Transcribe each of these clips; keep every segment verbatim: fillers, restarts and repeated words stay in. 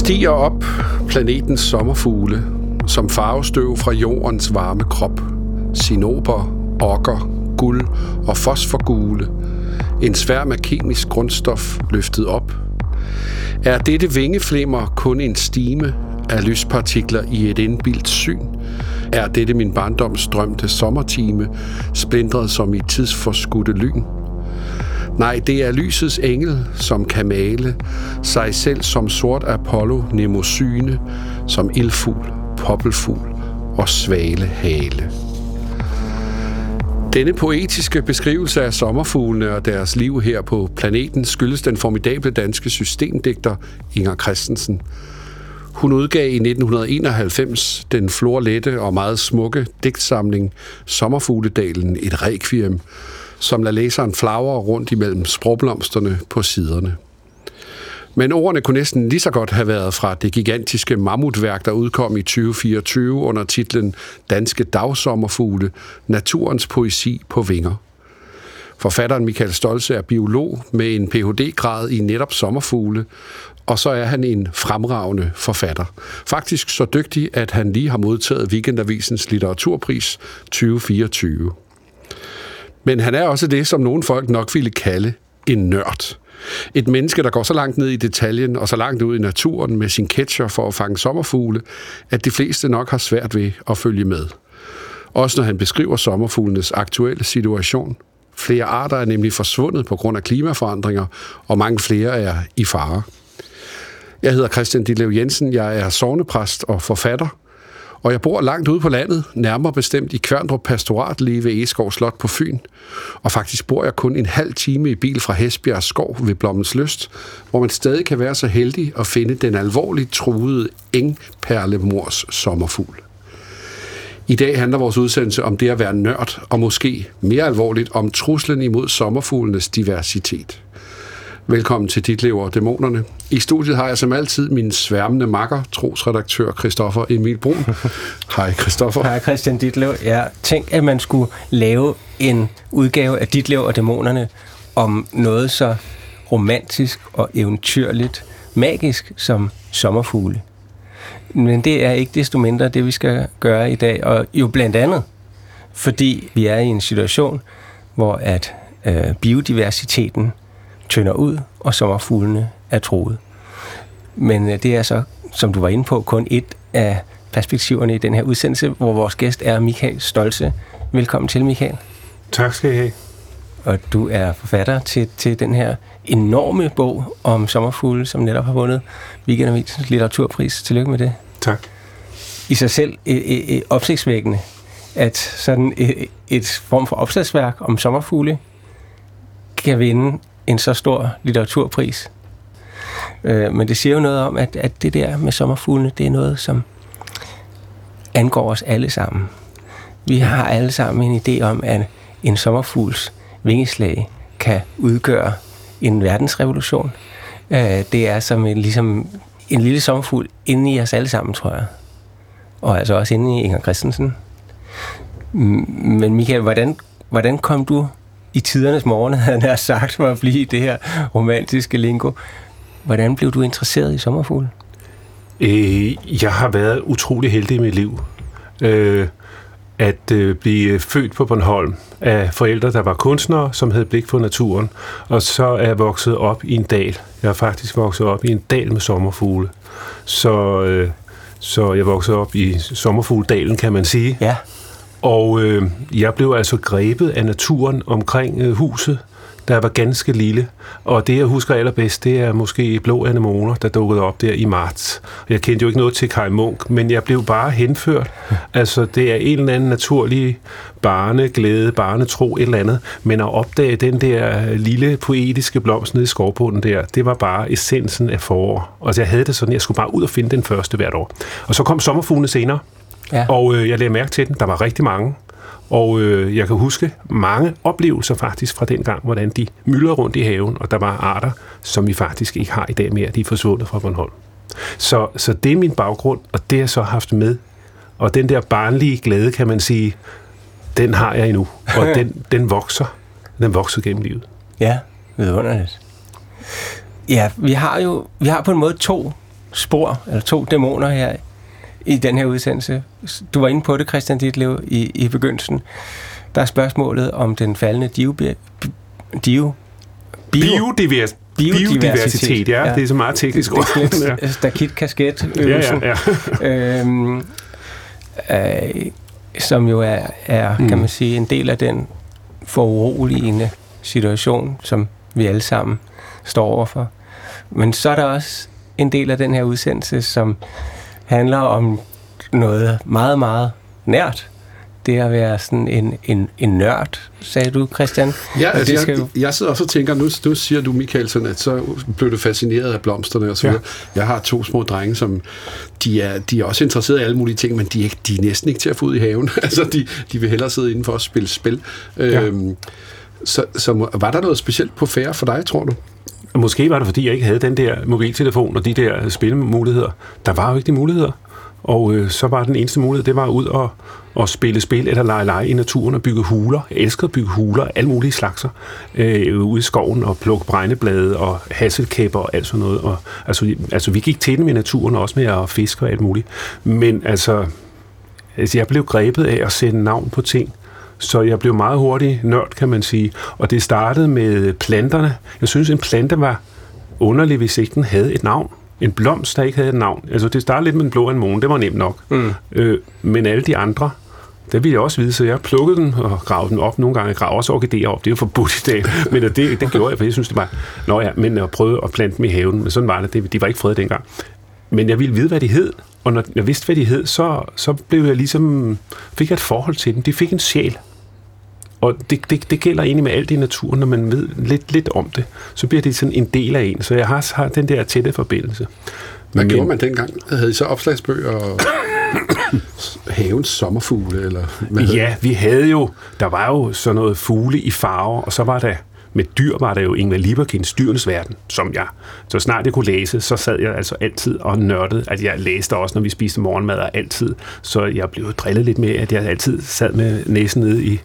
stiger op planetens sommerfugle, som farvestøv fra jordens varme krop. Cinnober, okker, guld og fosforgule. En sværm af kemisk grundstof løftet op. Er dette vingeflimmer kun en stime af lyspartikler i et indbildt syn? Er dette min barndoms drømte sommertime, splintret som i tidsforskudte lyn? Nej, det er lysets engel, som kan male sig selv som sort Apollo Nemosyne, som ildfugl, poppelfugl og svalehale. Denne poetiske beskrivelse af sommerfuglene og deres liv her på planeten skyldes den formidable danske systemdigter Inger Christensen. Hun udgav i nitten enoghalvfems den florlette og meget smukke digtsamling Sommerfugledalen, et requiem, som lader læseren flagre rundt imellem sprogblomsterne på siderne. Men ordene kunne næsten lige så godt have været fra det gigantiske mammutværk, der udkom i tyve fireogtyve under titlen Danske dagsommerfugle, naturens poesi på vinger. Forfatteren Michael Stoltze er biolog med en P H D-grad i netop sommerfugle, og så er han en fremragende forfatter. Faktisk så dygtig, at han lige har modtaget Weekendavisens litteraturpris tyve fireogtyve. Men han er også det, som nogle folk nok ville kalde en nørd. Et menneske, der går så langt ned i detaljen og så langt ud i naturen med sin catcher for at fange sommerfugle, at de fleste nok har svært ved at følge med. Også når han beskriver sommerfuglenes aktuelle situation. Flere arter er nemlig forsvundet på grund af klimaforandringer, og mange flere er i fare. Jeg hedder Christian Ditlev Jensen, jeg er sognepræst og forfatter, og jeg bor langt ude på landet, nærmere bestemt i Kværndrup Pastorat lige ved Egeskov Slot på Fyn. Og faktisk bor jeg kun en halv time i bil fra Hesbjerg Skov ved Blommens Lyst, hvor man stadig kan være så heldig at finde den alvorligt truede engperlemors sommerfugl. I dag handler vores udsendelse om det at være nørd, og måske mere alvorligt om truslen imod sommerfuglenes diversitet. Velkommen til Ditlev og Dæmonerne. I studiet har jeg som altid min sværmende makker, trosredaktør Christoffer Emil Brun. Hej Christoffer. Hej Christian Ditlev. Jeg tænkte, at man skulle lave en udgave af Ditlev og Dæmonerne om noget så romantisk og eventyrligt, magisk som sommerfugle. Men det er ikke desto mindre det, vi skal gøre i dag, og jo blandt andet, fordi vi er i en situation, hvor at øh, biodiversiteten tynder ud, og sommerfuglene er truet. Men det er så, som du var inde på, kun et af perspektiverne i den her udsendelse, hvor vores gæst er Michael Stoltze. Velkommen til, Michael. Tak skal I have. Og du er forfatter til, til den her enorme bog om sommerfugle, som netop har vundet Weekendavisens litteraturpris. Tillykke med det. Tak. I sig selv et, et opsigtsvækkende, at sådan et, et form for opslagsværk om sommerfugle kan vinde en så stor litteraturpris. Øh, men det siger jo noget om, at, at det der med sommerfuglene, det er noget, som angår os alle sammen. Vi har alle sammen en idé om, at en sommerfugls vingeslag kan udgøre en verdensrevolution. Øh, det er som en, ligesom en lille sommerfugl inde i os alle sammen, tror jeg. Og altså også inde i Inger Christensen. Men Michael, hvordan, hvordan kom du i tidernes morgen, havde han sagt, for at blive det her romantiske lingo. Hvordan blev du interesseret i sommerfugle? Øh, jeg har været utrolig heldig i mit liv. Øh, at øh, blive født på Bornholm af forældre, der var kunstnere, som havde blik for naturen. Og så er jeg vokset op i en dal. Jeg er faktisk vokset op i en dal med sommerfugle. Så, øh, så jeg voksede op i sommerfugledalen, kan man sige. Ja. Og øh, jeg blev altså grebet af naturen omkring øh, huset, der var ganske lille. Og det, jeg husker allerbedst, det er måske blå anemoner, der dukkede op der i marts. Jeg kendte jo ikke noget til Kai Munk, men jeg blev bare henført. Altså, det er en eller anden naturlig barneglæde, barnetro, et eller andet. Men at opdage den der lille poetiske blomst nede i skovbunden der, det var bare essensen af forår. Og jeg havde det sådan, jeg skulle bare ud og finde den første hvert år. Og så kom sommerfuglene senere. Ja. Og øh, jeg lagde mærke til den. Der var rigtig mange. Og øh, jeg kan huske mange oplevelser faktisk fra den gang, hvordan de myldrede rundt i haven, og der var arter, som vi faktisk ikke har i dag mere. De er forsvundet fra Bornholm. Så, så det er min baggrund, og det har jeg så haft med. Og den der barnlige glæde, kan man sige, den har jeg endnu. Og den, den vokser. Den vokser gennem livet. Ja, vidunderligt. Ja, vi har jo vi har på en måde to spor, eller to dæmoner her i den her udsendelse. Du var inde på det, Christian Ditlev, i, i begyndelsen. Der er spørgsmålet om den faldende dio, dio, bio, biodivers, biodiversitet. Biodiversitet, ja. ja. Det er så meget teknisk ord. Det er lidt stakit-kasket-øvelsen. Ja, ja, ja. øhm, øh, som jo er, er mm. kan man sige, en del af den foruroligende situation, som vi alle sammen står overfor. Men så er der også en del af den her udsendelse, som handler om noget meget, meget nært. Det at være sådan en, en, en nørd, sagde du, Christian. Ja, altså det skal jeg, jeg sidder også og tænker, nu, nu siger du, Michaelsen, at så blev du fascineret af blomsterne og så videre. Ja. Jeg har to små drenge, som de er, de er også interesseret i alle mulige ting, men de er, ikke, de er næsten ikke til at få ud i haven. altså, de, de vil hellere sidde indenfor og spille spil. Ja. Øhm, så, så var der noget specielt på færre for dig, tror du? Måske var det, fordi jeg ikke havde den der mobiltelefon og de der spilmuligheder. Der var jo ikke de muligheder. Og øh, så var den eneste mulighed, det var ud og, og spille spil eller lege lege i naturen og bygge huler. Jeg elskede at bygge huler, alle mulige slagser, øh, ude i skoven og plukke brændeblade og hasselkæpper og alt sådan noget. Og, altså, altså, vi gik til dem i naturen også med at fiske og alt muligt. Men altså, altså, jeg blev grebet af at sætte navn på ting. Så jeg blev meget hurtig nørd, kan man sige. Og det startede med planterne. Jeg synes, en plante var underlig, hvis ikke den havde et navn. En blomst, der ikke havde et navn. Altså, det startede lidt med en blå anemone, det var nemt nok. Mm. Øh, men alle de andre, det ville jeg også vide, så jeg plukkede dem og gravede dem op. Nogle gange graver også orkideer op, det er jo forbudt i dag. Men det, det gjorde jeg, for jeg synes, det var... Nå ja, men jeg prøvede at plante dem i haven, men sådan var det. De var ikke fredet dengang. Men jeg ville vide, hvad de hed. Og når jeg vidste, hvad de hed, så, så blev jeg ligesom... Fik jeg et forhold til dem. De fik en sjæl. Og det, det, det gælder egentlig med alt i naturen, når man ved lidt, lidt om det. Så bliver det sådan en del af en. Så jeg har, har den der tætte forbindelse. Hvad Men, gjorde man dengang? Havde I så opslagsbøger og havens sommerfugle? Eller hvad ja, vi havde jo... Der var jo sådan noget fugle i farver, og så var der... Med dyr var der jo Ingvar Lieberkinds Dyrenes Verden, som jeg... Så snart jeg kunne læse, så sad jeg altså altid og nørdede. At jeg læste også, når vi spiste morgenmad, og altid. Så jeg blev drillet lidt med, at jeg altid sad med næsen nede i...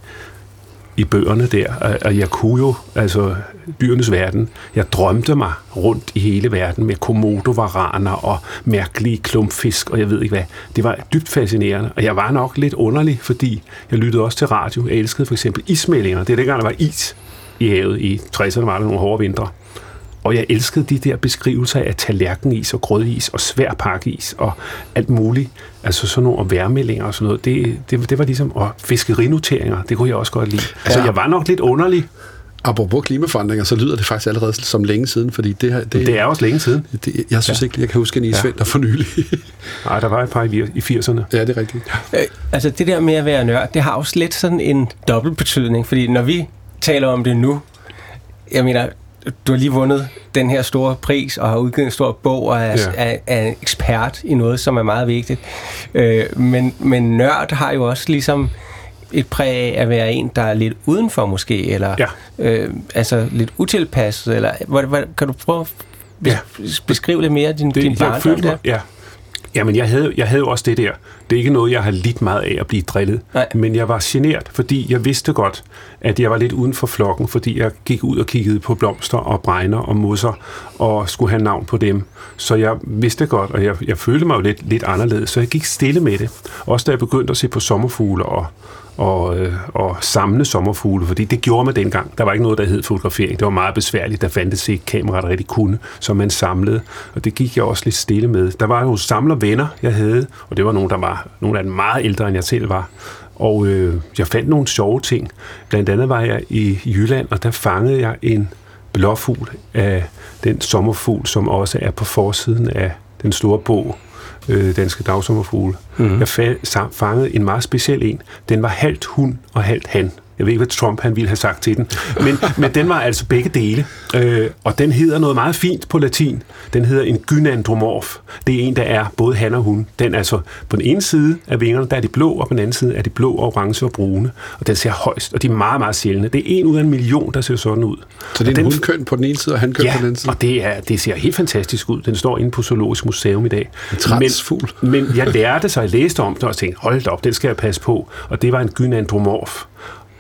i bøgerne der, og jeg kunne jo, altså Dyrenes Verden, jeg drømte mig rundt i hele verden med komodovaraner og mærkelige klumpfisk, og jeg ved ikke hvad. Det var dybt fascinerende, og jeg var nok lidt underlig, fordi jeg lyttede også til radio. Jeg elskede for eksempel ismeldinger. Det er dengang, der var is i havet. I tresserne var der nogle hårde vintre. Og jeg elskede de der beskrivelser af tallerkenis og grødis og svær pakkeis og alt muligt. Altså sådan nogle vejrmeldinger og sådan noget. Det, det, det var ligesom, og fiskerinoteringer, det kunne jeg også godt lide. Altså ja. Jeg var nok lidt underlig. Apropos klimaforandringer, så lyder det faktisk allerede som længe siden, fordi det her... Det, det er også længe siden. Det, jeg synes ja. ikke, jeg kan huske en isvind, der for nylig. Nej, der var et par i firserne. Ja, det er rigtigt. Øh, altså det der med at være nørd, det har også lidt sådan en dobbelt betydning, fordi når vi taler om det nu, jeg mener... Du har lige vundet den her store pris og har udgivet en stor bog og er, ja. er, er en ekspert i noget, som er meget vigtigt. Øh, men, men nørd har jo også ligesom et præg af at være en, der er lidt udenfor måske, eller ja. øh, altså lidt utilpasset, eller hvad, hvad, kan du prøve at ja. beskrive lidt mere din, det, din barndom der? Ja. Jamen, jeg havde, jeg havde jo også det der. Det er ikke noget, jeg har lidt meget af at blive drillet. Nej. Men jeg var genert, fordi jeg vidste godt, at jeg var lidt uden for flokken, fordi jeg gik ud og kiggede på blomster og bregner og mosser og skulle have navn på dem. Så jeg vidste godt, og jeg, jeg følte mig jo lidt, lidt anderledes, så jeg gik stille med det. Også da jeg begyndte at se på sommerfugle og, og, øh, og samle sommerfugle, fordi det gjorde man dengang. Der var ikke noget, der hed fotografering. Det var meget besværligt. Der fandtes ikke kamera, der rigtig kunne, så man samlede. Og det gik jeg også lidt stille med. Der var jo samlervenner, jeg havde, og det var nogle, der var nogle af dem meget ældre, end jeg selv var. Og øh, jeg fandt nogle sjove ting. Blandt andet var jeg i Jylland, og der fangede jeg en blåfugl af den sommerfugl, som også er på forsiden af den store bog, øh, Danske Dagsommerfugle. Mm-hmm. Jeg fa- fangede en meget speciel en. Den var halvt hund og halvt han. Jeg ved ikke, hvad Trump han ville have sagt til den. Men, men den var altså begge dele. Øh, og den hedder noget meget fint på latin. Den hedder en gynandromorf. Det er en, der er både han og hun. Den er altså på den ene side af vingerne, der er de blå, og på den anden side er de blå, orange og brune. Og den ser højst, og de er meget, meget sjældne. Det er en ud af en million, der ser sådan ud. Så det er og en den, hundkøn på den ene side, og hankøn ja, på den anden side? og det, er, det ser helt fantastisk ud. Den står inde på Zoologisk Museum i dag. En transfugl. Men, men jeg lærte, så jeg læste om det og tænkte, hold da op, den skal jeg passe på. Og det var en gynandromorf.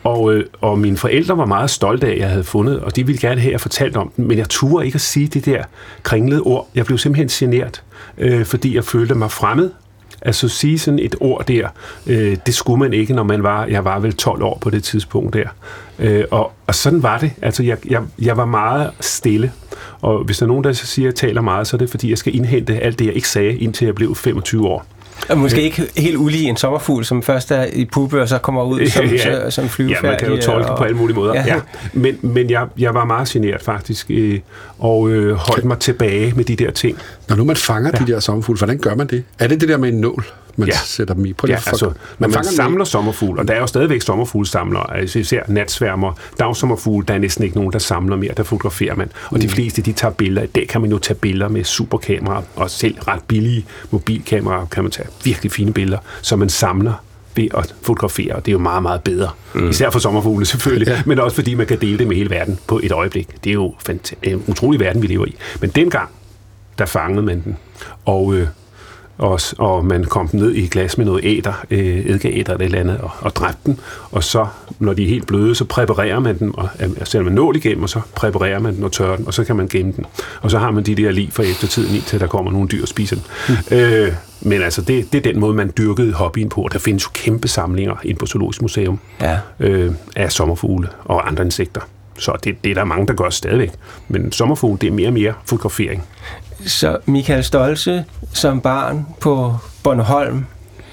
Og, øh, og mine forældre var meget stolte af, at jeg havde fundet, og de ville gerne have, at jeg fortalte om den, men jeg turde ikke at sige det der kringlede ord. Jeg blev simpelthen genert, øh, fordi jeg følte mig fremmed. Altså sige sådan et ord der, øh, det skulle man ikke, når man var, jeg var vel tolv år på det tidspunkt der. Øh, og, og sådan var det. Altså jeg, jeg, jeg var meget stille. Og hvis der er nogen, der siger, at jeg taler meget, så er det fordi, jeg skal indhente alt det, jeg ikke sagde, indtil jeg blev femogtyve år. Og måske ikke helt ulig en sommerfugl, som først er i puppe, og så kommer ud som, ja, som flyvefærdig. Ja, man kan jo tolke og, på alle mulige måder. Ja. Ja. Men, men jeg, jeg var meget genert faktisk, øh, og øh, holdt mig tilbage med de der ting. Når nu man fanger ja. de der sommerfugle, hvordan gør man det? Er det det der med en nål, man ja. sætter dem i? På ja, altså, når man, man samler sommerfugle, og der er jo stadigvæk sommerfuglesamlere, altså især natsværmer, dagsommerfugle, der er næsten ikke nogen, der samler mere, der fotograferer man. Og mm. de fleste, de tager billeder. I dag kan man jo tage billeder med superkamera, og selv ret billige mobilkameraer kan man tage virkelig fine billeder, som man samler ved at fotografere, og det er jo meget, meget bedre. Mm. Især for sommerfugle selvfølgelig, ja. Men også fordi man kan dele det med hele verden på et øjeblik. Det er jo en utrolig verden, vi lever i. Men dengang, der fangede man den, og, øh, og, og man kom ned i et glas med noget æder, øh, eddikeæder eller et eller andet, og, og dræbte den, og så, når de er helt bløde, så præparerer man den, og sætter man nål igennem, og så præparerer man den og tørrer den, og så kan man gemme den. Og så har man de der lig for eftertiden i, til der kommer nogle dyr og spiser den. Mm. Øh, Men altså, det, det er den måde, man dyrkede hobbyen på. Der findes jo kæmpe samlinger inde på Zoologisk Museum ja. øh, af sommerfugle og andre insekter. Så det, det er der mange, der gør stadigvæk. Men sommerfugle, det er mere og mere fotografering. Så Michael Stoltze som barn på Bornholm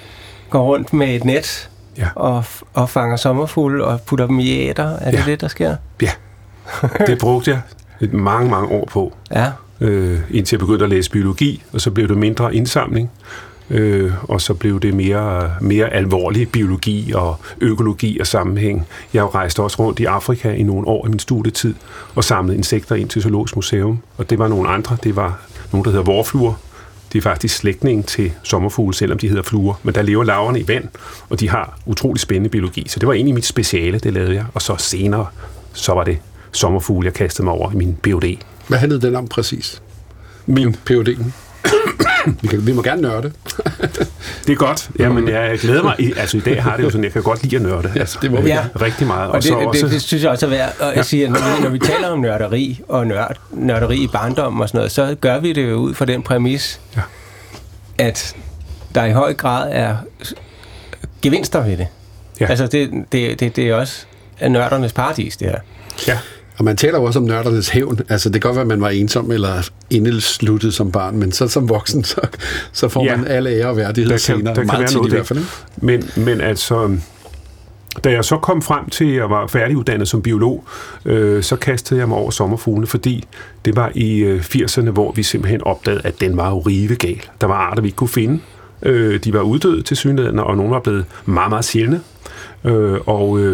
går rundt med et net ja. og, og fanger sommerfugle og putter dem i æter. Er det ja. det, der sker? Ja, det brugte jeg et mange, mange år på. Ja. Øh, indtil jeg begyndte at læse biologi, og så blev det mindre indsamling, øh, og så blev det mere, mere alvorlig biologi og økologi og sammenhæng. Jeg rejste også rundt i Afrika i nogle år i min studietid, og samlede insekter ind til Zoologisk Museum, og det var nogle andre, det var nogle, der hedder vårfluer. Det er faktisk slægtning til sommerfugle, selvom de hedder fluer, men der lever larverne i vand, og de har utrolig spændende biologi, så det var egentlig mit speciale, det lavede jeg, og så senere, så var det sommerfugle, jeg kastede mig over i min P H D. Hvad handlede den om præcis? Min P H D'en. vi, kan, vi må gerne nørde. Det er godt. Jamen, jeg glæder mig. I, altså, i dag har det jo sådan, jeg kan godt lide at nørde. Ja, det må vi ja. rigtig meget. Og, og det, så også, det, det synes jeg også er værd at ja. sige, at når vi, når vi taler om nørderi og nørd, nørderi i barndom og sådan noget, så gør vi det jo ud fra den præmis, ja. at der i høj grad er gevinster ved det. Ja. Altså, det, det, det, det er også nørdernes paradis, det her. Ja. Og man taler jo også om nørdernes hævn. Altså, det kan godt være, at man var ensom eller indesluttet som barn, men så som voksen, så, så får ja. man alle ære og værdighed senere. Der meget tid i hvert fald. Men, men altså, da jeg så kom frem til, at jeg var færdiguddannet som biolog, øh, så kastede jeg mig over sommerfuglene, fordi det var i øh, firserne, hvor vi simpelthen opdagede, at den var jo rivegal. Der var arter, vi ikke kunne finde. Øh, de var uddøde til synligheden, og nogle var blevet meget, meget sjældne. Øh, og... Øh,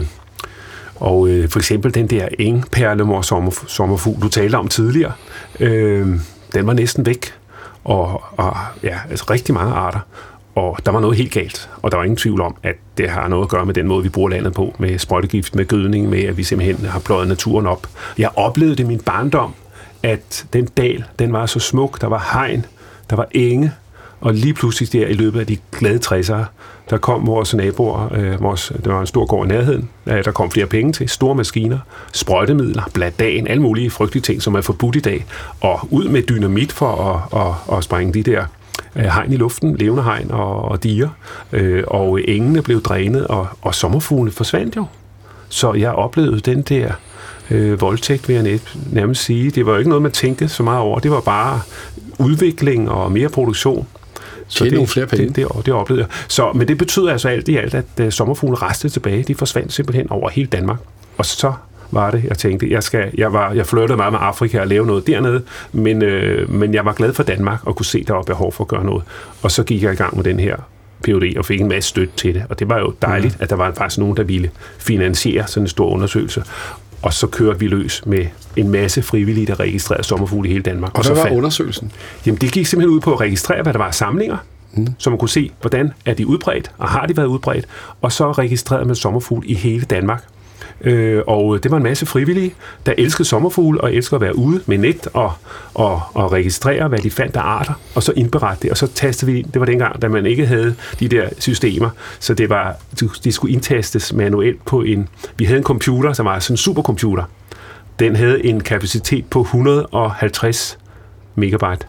Og øh, for eksempel den der engperlemor sommerfugl, du talte om tidligere, øh, den var næsten væk. Og, og ja, altså rigtig mange arter. Og der var noget helt galt. Og der var ingen tvivl om, at det har noget at gøre med den måde, vi bruger landet på. Med sprøjtegift, med gødning, med at vi simpelthen har pløjet naturen op. Jeg oplevede det i min barndom, at den dal, den var så smuk. Der var hegn, der var enge. Og lige pludselig der i løbet af de glade tressere, der kom vores naboer, øh, vores, der var en stor gård i nærheden, øh, der kom flere penge til, store maskiner, sprøjtemidler, bladagen, alle mulige frygtelige ting, som er forbudt i dag, og ud med dynamit for at, at, at sprænge de der øh, hegn i luften, levende hegn og, og diger, øh, og engene blev drænet, og, og sommerfuglene forsvandt jo. Så jeg oplevede den der øh, voldtægt, vil jeg nærmest sige. Det var jo ikke noget, man tænkte så meget over. Det var bare udvikling og mere produktion. Så det, nogle flere penge. Det, det, det oplevede jeg. Så, men det betyder altså alt i alt, at uh, sommerfugle restede tilbage. De forsvandt simpelthen over hele Danmark. Og så var det, jeg tænkte, jeg, skal, jeg, var, jeg flirtede meget med Afrika og lave noget dernede, men, øh, men jeg var glad for Danmark og kunne se, der var behov for at gøre noget. Og så gik jeg i gang med den her P H D og fik en masse støtte til det. Og det var jo dejligt, mm. at der var faktisk nogen, der ville finansiere sådan en stor undersøgelse. Og så kørte vi løs med en masse frivillige, der registrerede sommerfugle i hele Danmark. Og, og så hvad var fandt, undersøgelsen? Jamen, det gik simpelthen ud på at registrere, hvad der var af samlinger, mm. så man kunne se, hvordan er de udbredt, og har de været udbredt, og så registrerede man sommerfugle i hele Danmark. øh, og det var en masse frivillige, der elskede sommerfugle og elskede at være ude med net og, og, og registrere, hvad de fandt af arter, og så indberette det, og så tastede vi ind. Det var dengang, da man ikke havde de der systemer, så det var, de skulle indtastes manuelt på en, vi havde en computer, som var sådan en supercomputer. Den havde en kapacitet på et hundrede og halvtreds megabyte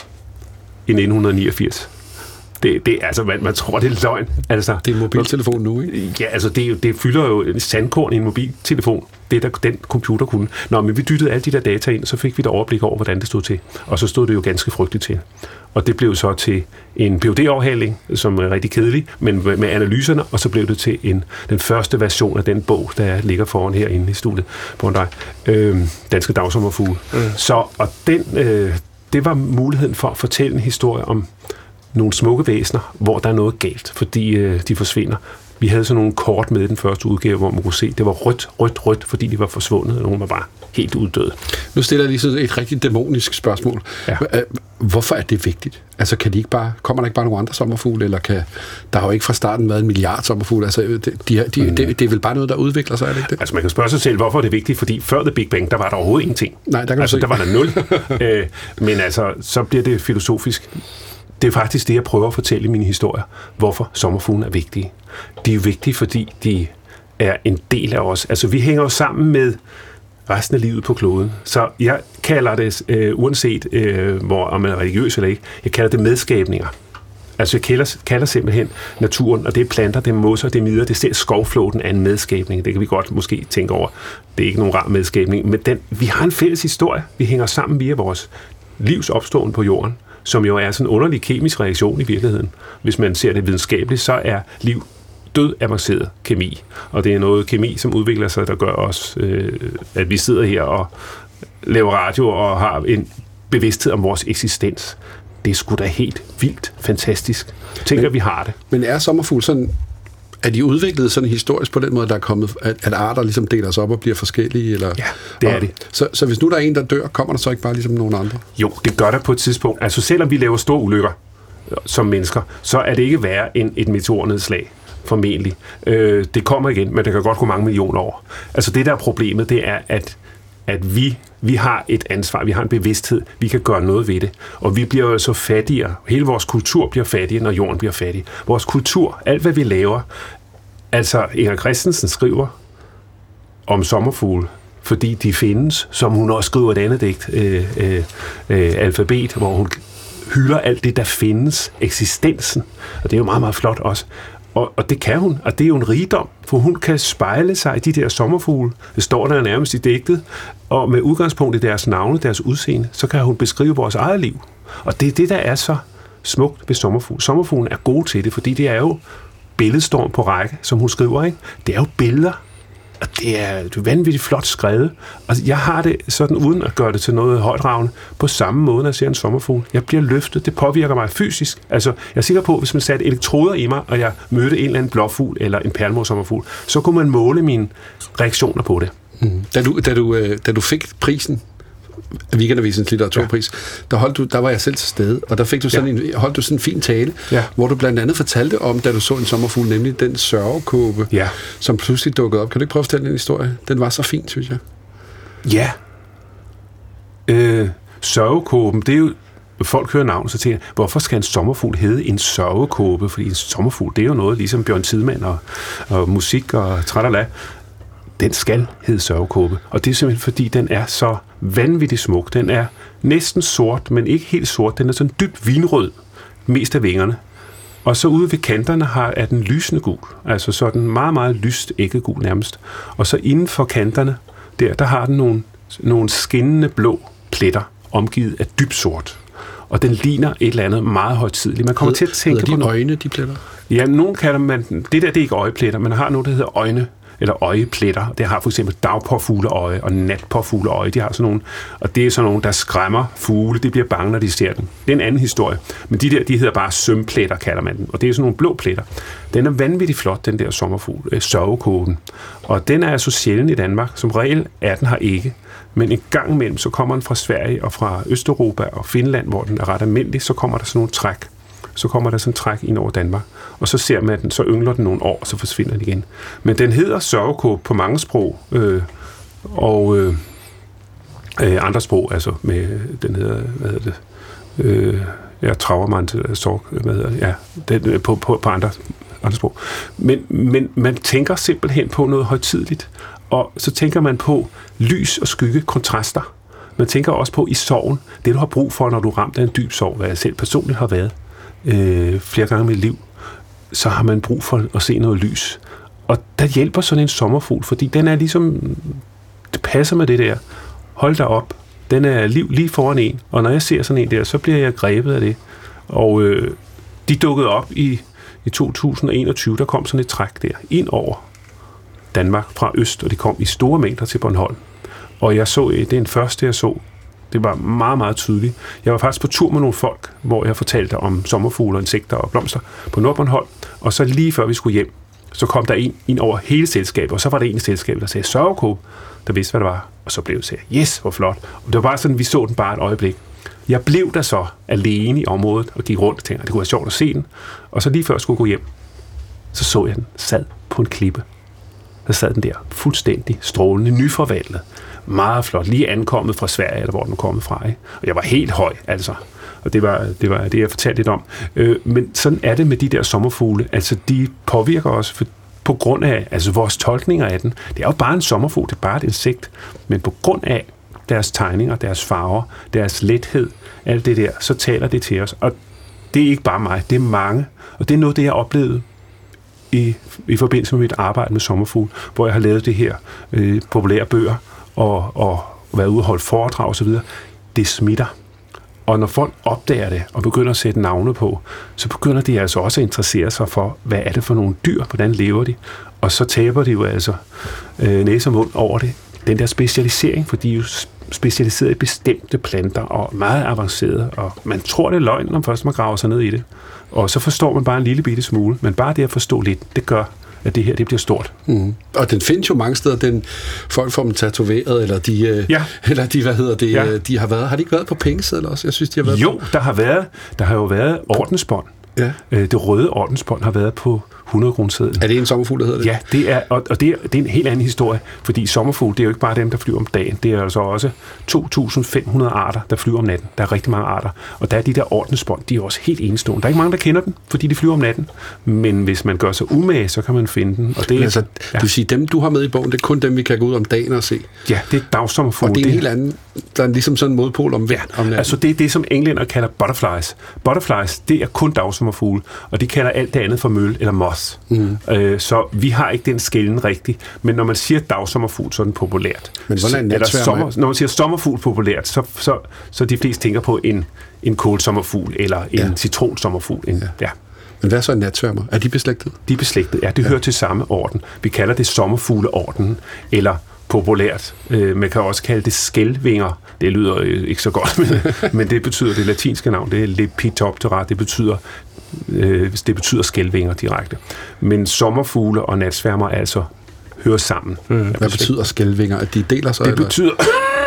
i nitten niogfirs. Det, det, altså, man, man tror, det er løgn. Altså, det er en mobiltelefon nu, ikke? Ja, altså, det, det fylder jo en sandkorn i en mobiltelefon. Det, der den computer kunne. Nå, men vi dyttede alle de der data ind, så fik vi et overblik over, hvordan det stod til. Og så stod det jo ganske frygteligt til. Og det blev så til en P H D-afhandling, som er rigtig kedelig, men med analyserne, og så blev det til en, den første version af den bog, der ligger foran herinde i studiet på dig. Øh, Danske Dagsommerfugle. Mm. Så, og den, øh, det var muligheden for at fortælle en historie om nogle smukke væsener, hvor der er noget galt, fordi øh, de forsvinder. Vi havde sådan nogle kort med i den første udgave, hvor man kunne se, det var rødt, rødt, rødt, fordi de var forsvundet, og nogle var bare helt uddøde. Nu stiller jeg lige sådan et rigtig dæmonisk spørgsmål. Ja. Hvorfor er det vigtigt? Altså, kan de ikke bare, kommer der ikke bare nogle andre sommerfugle, eller kan, der har jo ikke fra starten været en milliard sommerfugle, altså, de, de, de, mm. det, det er vel bare noget, der udvikler sig, er det ikke det? Altså, man kan spørge sig selv, hvorfor er det vigtigt, fordi før The Big Bang, der var der overhovedet ingenting. Nej, der kan altså, se. Der var der nul. øh, men altså, så bliver det filosofisk. Det er faktisk det, jeg prøver at fortælle i mine historier, hvorfor sommerfuglene er vigtige. De er jo vigtige, fordi de er en del af os. Altså, vi hænger jo sammen med resten af livet på kloden. Så jeg kalder det, øh, uanset øh, hvor, om man er religiøs eller ikke, jeg kalder det medskabninger. Altså, jeg kalder, kalder simpelthen naturen, og det er planter, det er mosser, det er midler, det er skovflåten er en medskabning. Det kan vi godt måske tænke over. Det er ikke nogen rar medskabning, men den, vi har en fælles historie. Vi hænger sammen via vores livs opståen på jorden, som jo er sådan en underlig kemisk reaktion i virkeligheden. Hvis man ser det videnskabeligt, så er liv død avanceret kemi. Og det er noget kemi, som udvikler sig, der gør os, øh, at vi sidder her og laver radio og har en bevidsthed om vores eksistens. Det er sgu da helt vildt fantastisk. Tænker, vi har det. Men er sommerfugle sådan, er de udviklet sådan historisk på den måde, der er kommet, at, at arter ligesom deler sig op og bliver forskellige? Eller? Ja, det er og, det. Så, så hvis nu der er en, der dør, kommer der så ikke bare ligesom nogen andre? Jo, det gør der på et tidspunkt. Altså selvom vi laver store ulykker som mennesker, så er det ikke værre end et meteornedslag. Formentlig. Øh, det kommer igen, men det kan godt gå mange millioner år. Altså det der er problemet, det er, at, at vi, vi har et ansvar, vi har en bevidsthed, vi kan gøre noget ved det. Og vi bliver jo så fattigere. Hele vores kultur bliver fattig, når jorden bliver fattig. Vores kultur, alt hvad vi laver, altså Inger Christensen skriver om sommerfugle, fordi de findes, som hun også skriver et andet digt, øh, øh, øh, Alfabet, hvor hun hylder alt det, der findes, eksistensen. Og det er jo meget, meget flot også. Og, og det kan hun, og det er jo en rigdom, for hun kan spejle sig i de der sommerfugle. Det står der nærmest i digtet, og med udgangspunkt i deres navne, deres udseende, så kan hun beskrive vores eget liv. Og det er det, der er så smukt ved sommerfugle. Sommerfuglen er god til det, fordi det er jo billedstorm på række, som hun skriver, ikke? Det er jo billeder, og det er, det er vanvittigt flot skrevet. Og jeg har det sådan, uden at gøre det til noget højtravende, på samme måde, når jeg ser en sommerfugl. Jeg bliver løftet, det påvirker mig fysisk. Altså, jeg er sikker på, at hvis man satte elektroder i mig, og jeg mødte en eller anden blåfugl eller en perlemorsommerfugl, så kunne man måle mine reaktioner på det. Mm. Da, du, da, du, da du fik prisen, Weekendavisens litteraturpris, ja. der, holdt du, der var jeg selv til stede, og der fik du sådan ja. en, holdt du sådan en fin tale, ja. hvor du blandt andet fortalte om, da du så en sommerfugl, nemlig den sørgekåbe, ja. som pludselig dukkede op. Kan du ikke prøve at fortælle den historie? Den var så fin, synes jeg. Ja. Øh, sørgekåben, det er jo, folk hører navnet, så tænker, hvorfor skal en sommerfugl hedde en sørgekåbe? Fordi en sommerfugl, det er jo noget ligesom Bjørn Tidemand og, og musik og trætterla. Den skal hedde sørgekåbe. Og det er simpelthen, fordi den er så vanvittigt smuk. Den er næsten sort, men ikke helt sort. Den er sådan dybt vinrød, mest af vingerne. Og så ude ved kanterne har, er den lysende gul. Altså sådan meget, meget lyst æggegul nærmest. Og så inden for kanterne, der, der har den nogle, nogle skinnende blå pletter, omgivet af dybt sort. Og den ligner et eller andet meget højtideligt. Man kommer Hed, til at tænke de på de øjne, de pletter? Ja, nogen kalder man, det der, det er ikke øjepletter, man har noget, der hedder øjne, eller øjepletter. Det har for eksempel dagpåfugleøje og natpåfugleøje. De har sådan nogle, og det er sådan nogle, der skræmmer fugle. De bliver bange, når de ser dem. Det er en anden historie. Men de der, de hedder bare sømpletter, kalder man dem. Og det er sådan nogle blå pletter. Den er vanvittigt flot, den der sommerfugl, øh, sørgekåben. Og den er så sjælden i Danmark. Som regel er den her ikke. Men en gang imellem, så kommer den fra Sverige og fra Østeuropa og Finland, hvor den er ret almindelig, så kommer der sådan nogle træk. så kommer der sådan en træk ind over Danmark, og så ser man den, så yngler den nogle år, og så forsvinder den igen. Men den hedder sørgekåbe på mange sprog, øh, og øh, øh, andre sprog, altså med, den hedder, hvad hedder det, øh, jeg traver mig til sorg, hvad hedder det, ja, den, på, på, på andre, andre sprog. Men, men man tænker simpelthen på noget højtideligt, og så tænker man på lys og skygge, kontraster. Man tænker også på i sorgen, det du har brug for, når du er ramt af en dyb sorg, hvad jeg selv personligt har været øh, flere gange i mit liv, så har man brug for at se noget lys. Og der hjælper sådan en sommerfugl, fordi den er ligesom, det passer med det der. Hold da op, den er liv lige foran en, og når jeg ser sådan en der, så bliver jeg grebet af det. Og øh, de dukkede op i, i to tusind og enogtyve, der kom sådan et træk der, ind over Danmark fra øst, og de kom i store mængder til Bornholm. Og jeg så, det er den første, jeg så. Det var meget, meget tydeligt. Jeg var faktisk på tur med nogle folk, hvor jeg fortalte om sommerfugle, insekter og blomster på Nordbornholm, og så lige før vi skulle hjem, så kom der en ind over hele selskabet, og så var der en i selskabet, der sagde sørgekåbe, der vidste, hvad det var, og så blev det sagt, yes, hvor flot. Og det var bare sådan, vi så den bare et øjeblik. Jeg blev der så alene i området, og gik rundt og tænkte, det kunne være sjovt at se den, og så lige før jeg skulle gå hjem, så så jeg den sad på en klippe. Der sad den der, fuldstændig strålende, nyforvandlet, meget flot, lige ankommet fra Sverige, eller hvor den kom fra, ikke? Og jeg var helt høj, altså. Og det var det, var det jeg fortalte lidt om. Øh, men sådan er det med de der sommerfugle. Altså, de påvirker os for, på grund af, altså vores tolkninger af den. Det er jo bare en sommerfugl, det er bare et insekt. Men på grund af deres tegninger, deres farver, deres lethed, alt det der, så taler det til os. Og det er ikke bare mig, det er mange. Og det er noget, det jeg oplevede i, i forbindelse med mit arbejde med sommerfugle, hvor jeg har lavet det her øh, populære bøger, og, og været ude og holde foredrag og så videre. Det smitter. Og når folk opdager det, og begynder at sætte navne på, så begynder de altså også at interessere sig for, hvad er det for nogle dyr, hvordan lever de, og så taber de jo altså øh, næse og mund over det. Den der specialisering, for de er jo specialiseret i bestemte planter, og meget avanceret, og man tror, det er løgn, når først man graver sig ned i det. Og så forstår man bare en lille bitte smule, men bare det at forstå lidt, det gør, at det her, det bliver stort. Mm. Og den findes jo mange steder, den folk får dem tatoveret, eller de, øh, ja. eller de, hvad hedder det, ja. øh, de har været, har de ikke været på pengesedler også? Jeg synes, de har været Jo, på... der har været, der har jo været ordensbånd. Ja. Det røde ordensbånd har været på hundrede kronesedlen. Er det en sommerfugl, der hedder det? Ja, det er, og, og det, er, det er en helt anden historie, fordi sommerfugl, det er jo ikke bare dem, der flyver om dagen. Det er altså også to tusind fem hundrede arter, der flyver om natten. Der er rigtig mange arter. Og der er de der ordensbånd, de er også helt enestående. Der er ikke mange, der kender dem, fordi de flyver om natten. Men hvis man gør sig umage, så kan man finde dem. Og det, altså, ja. det vil sige, dem, du har med i bogen, det er kun dem, vi kan gå ud om dagen og se. Ja, det er dagsommerfugle. Og det er en helt anden, der er ligesom sådan en modpol om, ja, om natten. Altså det er det, som englænder kalder butterflies. Butterflies, det er kun dagsommerfugle, og de kalder alt det andet for møl eller moth. Mm. Øh, så vi har ikke den skelnen rigtigt. Men når man siger dagsommerfugl, så er den populært. Men hvordan er så, sommer, når man siger sommerfugl populært, så, så, så de fleste tænker på en, en kålsommerfugl eller en ja. citronsommerfugl. En, ja. Ja. Men hvad så en natsværmer? Er de beslægtet? De er beslægtet, ja. Det ja. hører til samme orden. Vi kalder det sommerfugleorden, eller populært. Øh, man kan også kalde det skælvinger. Det lyder øh, ikke så godt, men, men det betyder det latinske navn. Det er Lepidoptera. Det betyder øh, det betyder skælvinger direkte. Men sommerfugle og natsværmer altså hører sammen. Mm. Hvad betyder skælvinger? At de deler sig? Det eller? betyder...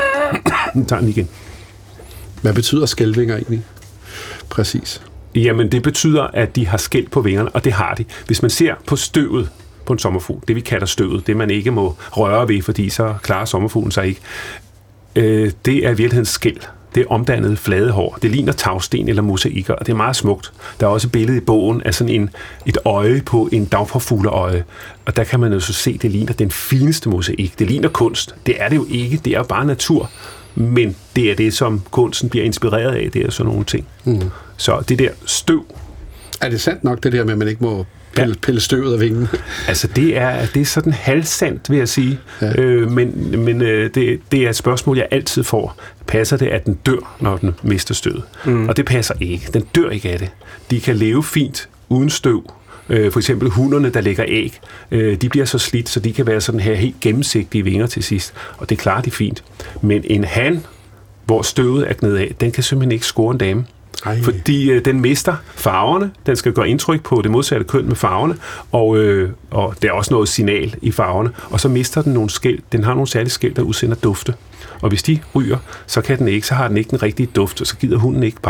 tager den igen. Hvad betyder skælvinger egentlig? Præcis. Jamen, det betyder, at de har skæl på vingerne, og det har de. Hvis man ser på støvet på en sommerfugl, det vi kalder støvet, det man ikke må røre ved, fordi så klarer sommerfuglen sig ikke, øh, det er i virkeligheden skæl. Det er omdannet flade hår. Det ligner tagsten eller mosaikker, og det er meget smukt. Der er også et billede i bogen af sådan en, et øje på en dagforfugleøje, og der kan man jo så se, at det ligner den fineste mosaik. Det ligner kunst. Det er det jo ikke. Det er jo bare natur. Men det er det, som kunsten bliver inspireret af. Det er sådan nogle ting. Mm. Så det der støv... Er det sandt nok, det der med, at man ikke må pille, ja. pille støvet af vingen? Altså, det er, det er sådan halvsandt, vil jeg sige. Ja. Øh, men men øh, det, det er et spørgsmål, jeg altid får. Passer det, at den dør, når den mister støvet? Mm. Og det passer ikke. Den dør ikke af det. De kan leve fint uden støv. Øh, for eksempel hunderne, der lægger æg, øh, de bliver så slidt, så de kan være sådan her helt gennemsigtige vinger til sidst. Og det klarer de fint. Men en han, hvor støvet er gned af, den kan simpelthen ikke score en dame. Ej. Fordi øh, den mister farverne, den skal gøre indtryk på det modsatte køn med farverne, og, øh, og der er også noget signal i farverne, og så mister den nogle skæl, den har nogle særlige skæl, der udsender dufte. Og hvis de ryger, så kan den ikke, så har den ikke den rigtige duft, og så gider hunden ikke parre sig.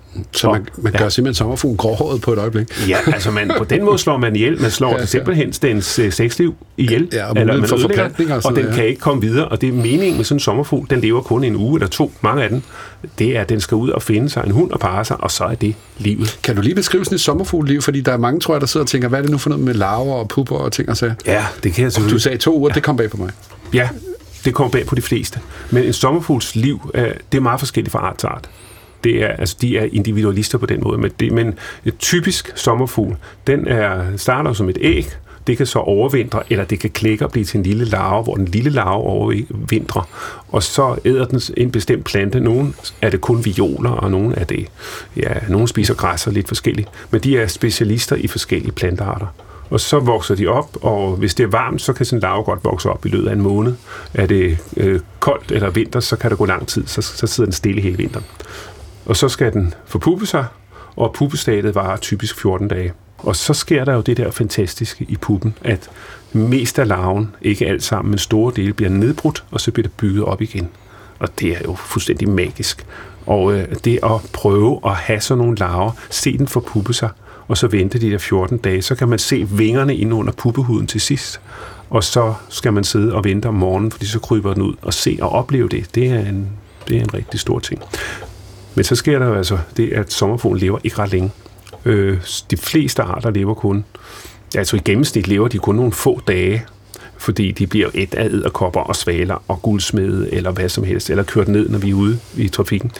Så man, man gør ja. simpelthen sommerfuglen gråhåret på et øjeblik. Ja, altså man, på den måde slår man ihjel. Man slår ja, det simpelthen dens uh, sexliv ihjel. Ja, og eller man for forplantning. Og, og den ja. kan ikke komme videre. Og det er meningen med sådan en sommerfugl. Den lever kun en uge eller to. Mange af dem. Det er, at den skal ud og finde sig en hund og parre sig, og så er det livet. Kan du lige beskrive sådan et sommerfugleliv? Fordi der er mange, tror jeg, der sidder og tænker, hvad er det nu for noget med larver og pupper og ting og sager? Ja, det kan jeg selvfølgelig. Du sagde to uger, ja. det kom bag på mig. Ja, det kommer bag på de fleste. Men en sommerfugls liv, det er meget forskelligt fra art til art. Det er, altså, de er individualister på den måde, men, det, men et typisk sommerfugl, den er, starter som et æg, det kan så overvintre, eller det kan klække og blive til en lille larve, hvor den lille larve overvintrer, og så æder den en bestemt plante. Nogle er det kun violer, og nogle er det, ja, nogle spiser græs og lidt forskelligt, men de er specialister i forskellige plantearter. Og så vokser de op, og hvis det er varmt, så kan sådan en larve godt vokse op i løbet af en måned. Er det øh, koldt eller vinter, så kan der gå lang tid, så, så sidder den stille hele vinteren. Og så skal den forpuppe sig, og puppestadiet varer typisk fjorten dage. Og så sker der jo det der fantastiske i puppen, at mest af larven, ikke alt sammen, men store dele, bliver nedbrudt, og så bliver det bygget op igen. Og det er jo fuldstændig magisk. Og øh, det at prøve at have sådan nogle larver, se den forpuppe sig, og så vente de der fjorten dage, så kan man se vingerne inde under puppehuden til sidst. Og så skal man sidde og vente om morgenen, fordi så kryber den ud og se og opleve det. Det er en, det er en rigtig stor ting. Men så sker der jo altså det, at sommerfuglen lever ikke ret længe. Øh, de fleste arter lever kun, altså i gennemsnit lever de kun nogle få dage, fordi de bliver et af edderkopper og svaler og guldsmede eller hvad som helst, eller kørt ned, når vi er ude i trafikken.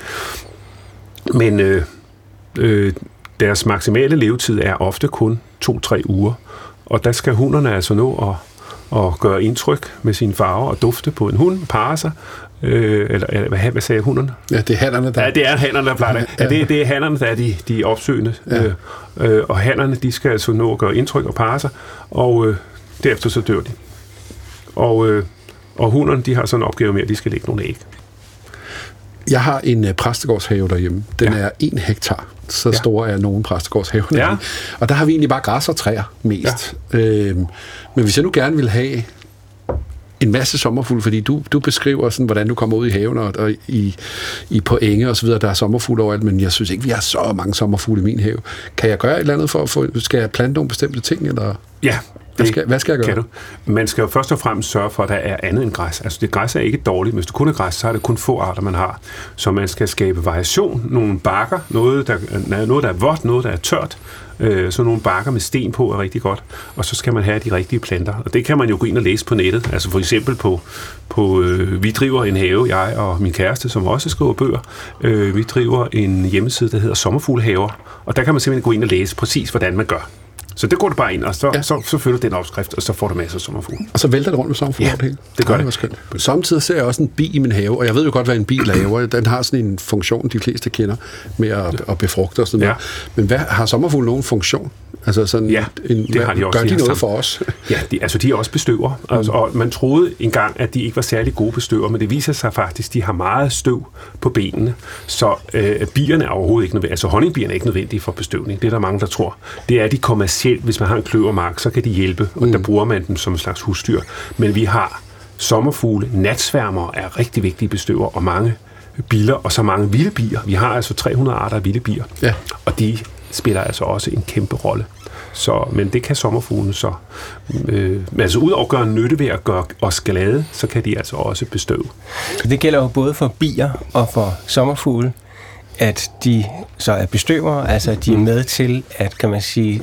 Men øh, øh, deres maksimale levetid er ofte kun to-tre uger, og der skal hunderne altså nå at, at gøre indtryk med sine farver og dufte på en hund, parre sig. Øh, eller, eller hvad, hvad sagde hunderne? Ja, det er hannerne, der... Ja, det er hannerne, der plejer det. Ja, det, det er hannerne, der er de, de opsøgende. Ja. Øh, øh, og hannerne, de skal altså nå at gøre indtryk og parre sig, og øh, derefter så dør de. Og, øh, og hunderne, de har sådan en opgave med, at de skal lægge nogle æg. Jeg har en uh, præstegårdshave derhjemme. Den ja. er en hektar. Så ja. stor er nogle præstegårdshaver. Ja. Og der har vi egentlig bare græs og træer mest. Ja. Øhm, men hvis jeg nu gerne vil have en masse sommerfugle, fordi du, du beskriver sådan, hvordan du kommer ud i haven og, og i, i på enge og så videre, der er sommerfugle overalt, men jeg synes ikke, vi har så mange sommerfugle i min have. Kan jeg gøre et eller andet for at få, skal jeg plante nogle bestemte ting, eller? Ja. Hvad skal, hvad skal jeg gøre? Kan du. Man skal jo først og fremmest sørge for, at der er andet end græs. Altså det græs er ikke dårligt, men hvis du kun er græs, så er det kun få arter, man har. Så man skal skabe variation, nogle bakker, noget der, noget, der er vådt, noget, der er tørt. Øh, så nogle bakker med sten på er rigtig godt. Og så skal man have de rigtige planter. Og det kan man jo gå ind og læse på nettet. Altså for eksempel på, på øh, vi driver en have, jeg og min kæreste, som også skriver bøger. Øh, vi driver en hjemmeside, der hedder Sommerfuglehaver. Og der kan man simpelthen gå ind og læse præcis, hvordan man gør. Så det går du bare ind, og så, ja. så, så følger den opskrift, og så får du masser af sommerfugle. Og så vælter det rundt med sommerfugle? Ja, det gør det. det. Samtidig ser jeg også en bi i min have, og jeg ved jo godt, hvad en bi laver. Den har sådan en funktion, de fleste kender, med at, at befrugte og sådan noget. Ja. Men hvad, har sommerfugle nogen funktion? Altså sådan ja, en, det har de også. Gør de, de noget sammen. for os? Ja, de, altså de er også bestøver. Mm. Altså, og man troede engang, at de ikke var særlig gode bestøver, men det viser sig faktisk, at de har meget støv på benene. Så øh, bierne er overhovedet ikke nødvendige. Altså honningbierne er ikke nødvendige for bestøvning. Det er der mange, der tror. Det er de kommercielt. Hvis man har en kløvermark, så kan de hjælpe, og mm. der bruger man dem som en slags husdyr. Men vi har sommerfugle, natsværmer er rigtig vigtige bestøver, og mange biller, og så mange vilde bier. Vi har altså tre hundrede arter af vilde bier, ja. og de spiller altså også en kæmpe rolle. Så, men det kan sommerfuglene så. Øh, men altså ud over at gøre nytte ved at gøre os glade, så kan de altså også bestøve. Det gælder jo både for bier og for sommerfugle, at de så er bestøvere, altså de er med til at, kan man sige,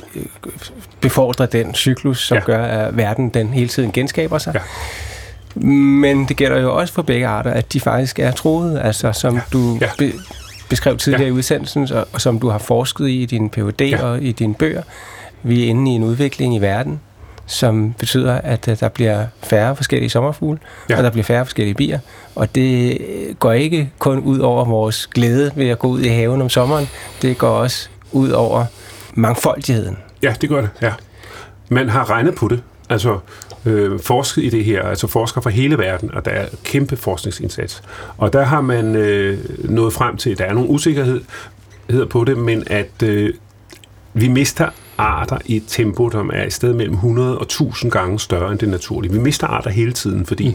befordre den cyklus, som ja. gør, at verden den hele tiden genskaber sig. Ja. Men det gælder jo også for begge arter, at de faktisk er truede, altså som ja. du ja. Be- beskrev tidligere ja. i udsendelsen, og, og som du har forsket i i din P H D ja. og i dine bøger. Vi er inde i en udvikling i verden, som betyder, at der bliver færre forskellige sommerfugle, ja. og der bliver færre forskellige bier. Og det går ikke kun ud over vores glæde ved at gå ud i haven om sommeren, det går også ud over mangfoldigheden. Ja, det gør det, ja. Man har regnet på det, altså øh, forsket i det her, altså forskere fra hele verden, og der er kæmpe forskningsindsats. Og der har man øh, nået frem til, at der er nogle usikkerhed på det, men at øh, vi mister arter i et tempo, som er i stedet mellem hundrede og tusind gange større end det naturlige. Vi mister arter hele tiden, fordi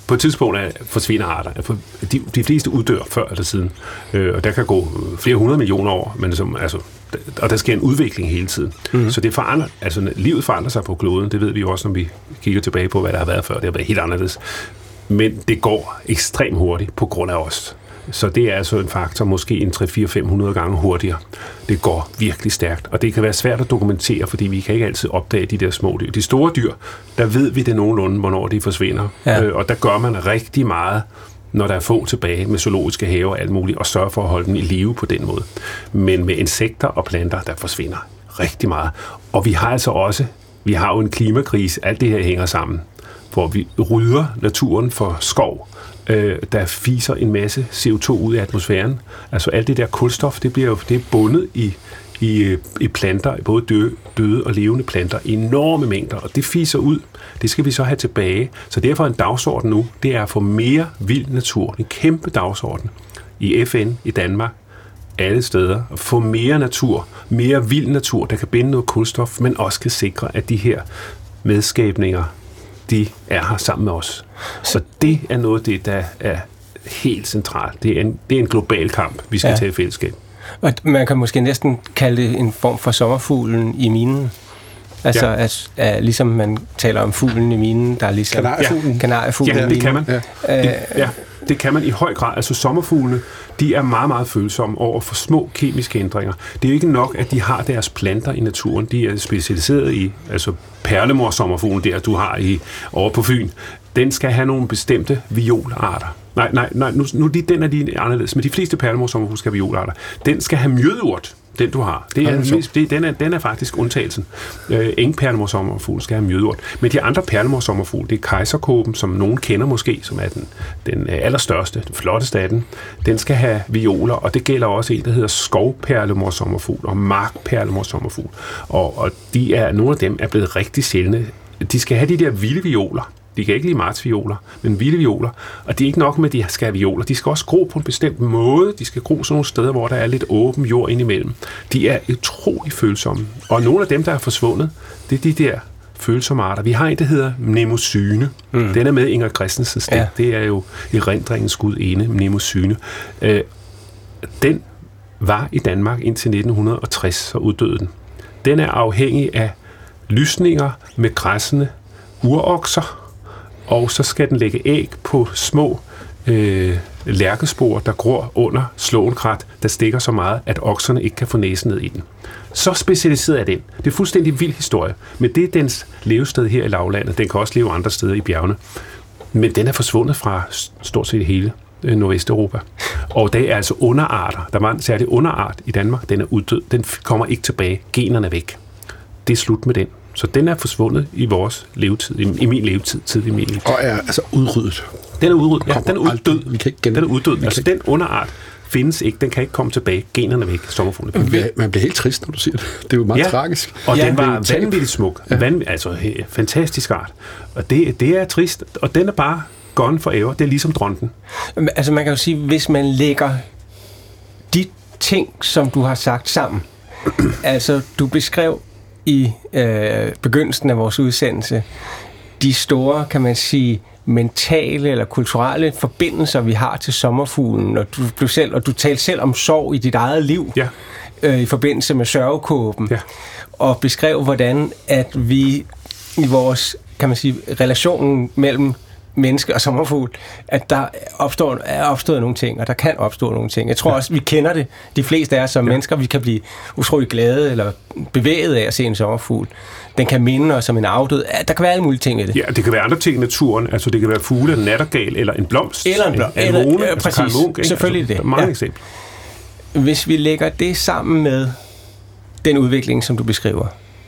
på et tidspunkt er, forsvinder arter. De, de fleste uddør før eller siden, øh, og der kan gå flere hundrede millioner år, men som, altså, og der sker en udvikling hele tiden. Mm-hmm. Så det forandrer, altså livet forandrer sig på kloden, det ved vi jo også, når vi kigger tilbage på, hvad der har været før. Det har været helt anderledes. Men det går ekstremt hurtigt på grund af os. Så det er altså en faktor, måske en tre fire fem hundrede gange hurtigere. Det går virkelig stærkt, og det kan være svært at dokumentere, fordi vi kan ikke altid opdage de der små dyr. De store dyr, der ved vi det nogenlunde, hvornår de forsvinder. Ja. Øh, og der gør man rigtig meget, når der er få tilbage med zoologiske haver og alt muligt, og sørge for at holde dem i live på den måde. Men med insekter og planter, der forsvinder rigtig meget. Og vi har altså også, vi har jo en klimakrise, alt det her hænger sammen, hvor vi rydder naturen for skov, øh, der fiser en masse C O to ud i atmosfæren. Altså alt det der kulstof, det bliver jo det er bundet i, i, i planter, både døde, døde og levende planter, i enorme mængder, og det fiser ud. Det skal vi så have tilbage. Så derfor en dagsorden nu, det er at få mere vild natur. En kæmpe dagsorden i F N, i Danmark, alle steder. At få mere natur, mere vild natur, der kan binde noget kulstof, men også kan sikre, at de her medskabninger, de er her sammen med os. Så det er noget af det, der er helt centralt. Det er en, det er en global kamp, vi skal ja. tage i fællesskab. Og man kan måske næsten kalde det en form for sommerfuglen i minen. Altså, ja. at, at, ligesom man taler om fuglen i minen, der er ligesom... Kanariefuglen. Ja, kanariefuglen ja, det kan man. Ja. Det, ja, det kan man i høj grad. Altså, sommerfuglene, de er meget, meget følsomme over for små kemiske ændringer. Det er jo ikke nok, at de har deres planter i naturen. De er specialiseret i, altså perlemor-sommerfuglen der, du har i, over på Fyn. Den skal have nogle bestemte violarter. Nej, nej, nej, nu, nu den er lige anderledes, men de fleste perlemor-sommerfugle skal have violarter. Den skal have mjødurt, den du har. Det er, ja, det, den, er, den er faktisk undtagelsen. Øh, ingen perlemor-sommerfugl skal have mjødurt. Men de andre perlemor-sommerfugle, det er kejserkåben, som nogen kender måske, som er den, den allerstørste, den flotteste af den. Den skal have violer, og det gælder også en, der hedder skovperlemor-sommerfugl og markperlemor-sommerfugl. Og, og de er, nogle af dem er blevet rigtig sjældne. De skal have de der vilde violer. De kan ikke lide martsvioler, men vilde violer. Og det er ikke nok med, at de skal have violer. De skal også gro på en bestemt måde. De skal gro sådan nogle steder, hvor der er lidt åben jord indimellem. De er utrolig følsomme. Og nogle af dem, der er forsvundet, det er de der følsomme arter. Vi har en, der hedder mnemosyne. Mm. Den er med Inger Christensens. Ja. Det er jo erindringens gudinde, mnemosyne. Øh, den var i Danmark indtil nitten tres, så uddøde den. Den er afhængig af lysninger med græssende urokser, og så skal den lægge æg på små øh, lærkespor, der gror under slåenkrat, der stikker så meget, at okserne ikke kan få næsen ned i den. Så specialiseret er den. Det er fuldstændig vild historie, men det er dens levested her i lavlandet. Den kan også leve andre steder i bjergene. Men den er forsvundet fra stort set hele øh, Nordvesteuropa. Og det er altså underarter. Der var en særlig underart i Danmark. Den er uddød. Den kommer ikke tilbage. Generne er væk. Det er slut med den. Så den er forsvundet i vores levetid, i, i min levetid, tid i min levetid. Og er altså udryddet. Den er udryddet, ja, den er uddød. Vi kan ikke gen... Den er uddød. Altså den underart findes ikke, den kan ikke komme tilbage. Generne er væk, sommerfuglen. Man bliver helt trist, når du siger det. Det er jo meget ja. tragisk. Og ja, den var vanvittigt smuk. Ja. Van, altså fantastisk art. Og det, det er trist, og den er bare gone forever. Det er ligesom dronten. Altså man kan jo sige, hvis man lægger de ting, som du har sagt sammen, altså du beskrev i øh, begyndelsen af vores udsendelse, de store, kan man sige, mentale eller kulturelle forbindelser, vi har til sommerfuglen, og du, du, selv, og du talte selv om sorg i dit eget liv, ja. øh, i forbindelse med sørgekåben, ja. og beskrev, hvordan at vi i vores, kan man sige, relationen mellem menneske og sommerfugl, at der opstår, er opstået nogle ting, og der kan opstå nogle ting. Jeg tror ja. også, vi kender det, de fleste af os som ja. mennesker, vi kan blive utrolig glade eller bevæget af at se en sommerfugl. Den kan minde os som en afdød. Der kan være alle mulige ting i det. Ja, det kan være andre ting i naturen. Altså, det kan være fugle, en nattergal, eller en blomst. Eller en blomst. En anemone, øh, altså præcis. Munk, selvfølgelig altså, det. Mange ja. eksempler. Hvis vi lægger det sammen med den udvikling, som du beskriver,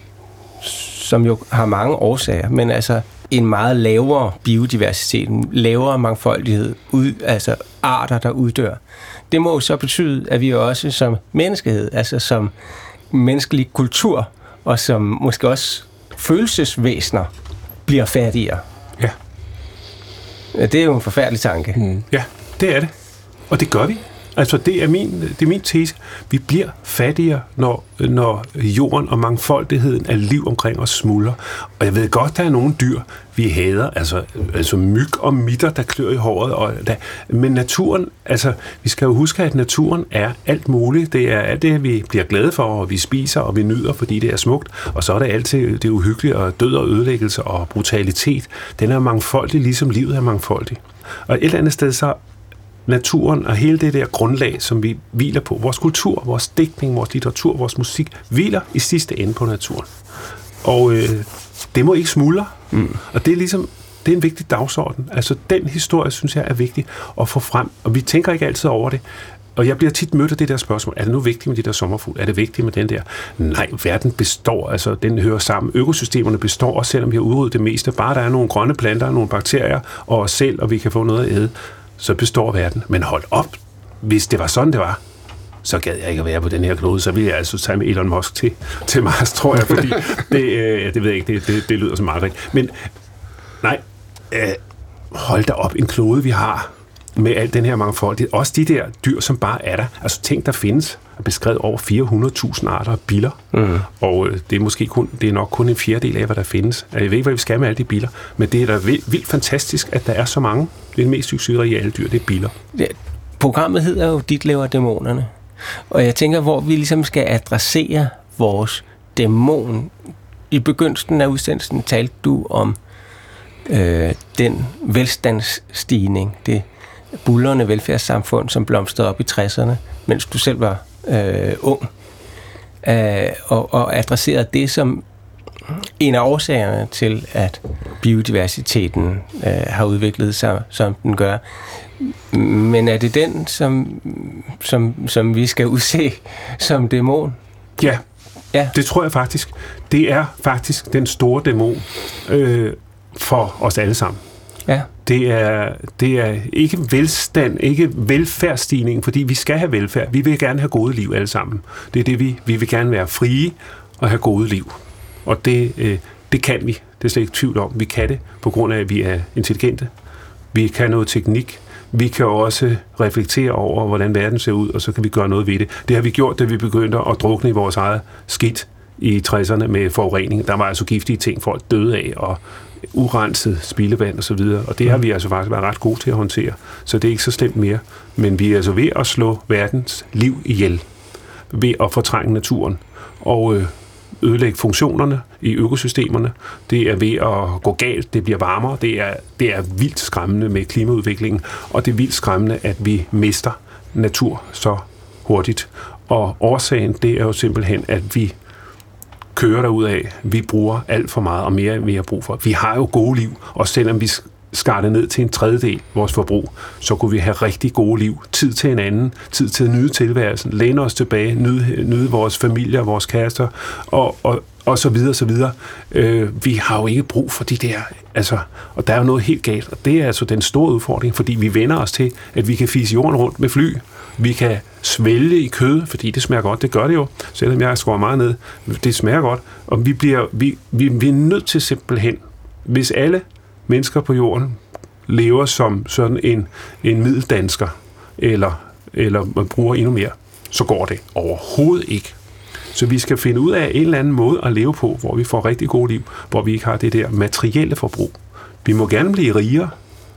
som jo har mange årsager, men altså en meget lavere biodiversitet, en lavere mangfoldighed, ud, altså arter, der uddør. Det må jo så betyde, at vi også som menneskehed, altså som menneskelig kultur, og som måske også følelsesvæsener, bliver fattigere. Ja. Det er jo en forfærdelig tanke. Mm. Ja, det er det. Og det gør vi. Altså, det er min, det er min tese. Vi bliver fattigere, når, når jorden og mangfoldigheden af liv omkring os smuldrer. Og jeg ved godt, der er nogle dyr, vi hader, altså, altså myg og mitter, der klør i håret. Og der, men naturen, altså, vi skal jo huske, at naturen er alt muligt. Det er alt det, vi bliver glade for, og vi spiser, og vi nyder, fordi det er smukt. Og så er det altid det uhyggelige, og død og ødelæggelse og brutalitet. Den er mangfoldig, ligesom livet er mangfoldig. Og et eller andet sted, så naturen og hele det der grundlag, som vi hviler på, vores kultur, vores digtning, vores litteratur, vores musik, hviler i sidste ende på naturen. Og øh, det må ikke smuldre. Mm. Og det er ligesom, det er en vigtig dagsorden. Altså, den historie, synes jeg, er vigtig at få frem. Og vi tænker ikke altid over det. Og jeg bliver tit mødt af det der spørgsmål, er det nu vigtigt med de der sommerfugle? Er det vigtigt med den der? Nej, verden består, altså den hører sammen. Økosystemerne består, også selvom vi har udryddet det meste. Bare der er nogle grønne planter, nogle bakterier og os selv, og vi kan få noget at æde, så består verden. Men hold op, hvis det var sådan, det var, så gad jeg ikke at være på den her klode, så ville jeg altså tage med Elon Musk til, til Mars, tror jeg, fordi det, øh, det ved jeg ikke, det, det, det lyder som meget rigtigt. Men nej, øh, hold da op, en klode, vi har med al den her mangfoldighed. Også de der dyr, som bare er der. Altså ting, der findes, er beskrevet over fire hundrede tusind arter af biller. Mm. Og øh, det er måske kun, det er nok kun en fjerdedel af, hvad der findes. Jeg ved ikke, hvad vi skal med alle de biller, men det er da vildt, vildt fantastisk, at der er så mange. Det er den mest succesrige af alle dyr, det er biller. Ja, programmet hedder jo Dit lever dæmonerne. Og jeg tænker, hvor vi ligesom skal adressere vores dæmon. I begyndelsen af udsendelsen talte du om øh, den velstandsstigning, det buldrende velfærdssamfund, som blomstrede op i tresserne, mens du selv var øh, ung, øh, og, og adresserede det som en af årsagerne til, at biodiversiteten øh, har udviklet sig, som den gør. Men er det den, som, som, som vi skal udse som dæmon? Ja, ja, det tror jeg faktisk. Det er faktisk den store dæmon øh, for os alle sammen. Ja. Det er, det er ikke velstand, ikke velfærdsstigning, fordi vi skal have velfærd. Vi vil gerne have gode liv alle sammen. Det er det, vi, vi vil gerne være frie og have gode liv. Og det, øh, det kan vi. Det er slet ikke tvivl om. Vi kan det på grund af, at vi er intelligente. Vi kan noget teknik. Vi kan også reflektere over, hvordan verden ser ud, og så kan vi gøre noget ved det. Det har vi gjort, da vi begyndte at drukne i vores eget skidt i tresserne med forurening. Der var altså giftige ting, folk døde af, og urenset spildevand og så videre. Og det har vi altså faktisk været ret gode til at håndtere. Så det er ikke så slemt mere. Men vi er altså ved at slå verdens liv ihjel. Ved at fortrænge naturen. Og øh, ødelægge funktionerne i økosystemerne. Det er ved at gå galt. Det bliver varmere. Det er, det er vildt skræmmende med klimaudviklingen. Og det er vildt skræmmende, at vi mister natur så hurtigt. Og årsagen, det er jo simpelthen, at vi kører derudad. Vi bruger alt for meget og mere, end vi har brug for. Vi har jo gode liv, og selvom vi skar det ned til en tredjedel vores forbrug, så kunne vi have rigtig gode liv. Tid til en anden, tid til at nyde tilværelsen, læne os tilbage, nyde, nyde vores familier, vores kærester, og, og, og så videre, så videre. Øh, vi har jo ikke brug for de der, altså, og der er jo noget helt galt, og det er altså den store udfordring, fordi vi vender os til, at vi kan fise jorden rundt med fly, vi kan svælge i kød, fordi det smager godt, det gør det jo, selvom jeg skårer meget ned, det smager godt, og vi bliver, vi, vi, vi er nødt til simpelthen, hvis alle mennesker på jorden lever som sådan en, en middeldansker, eller, eller man bruger endnu mere, så går det overhovedet ikke. Så vi skal finde ud af en eller anden måde at leve på, hvor vi får rigtig gode liv, hvor vi ikke har det der materielle forbrug. Vi må gerne blive rigere,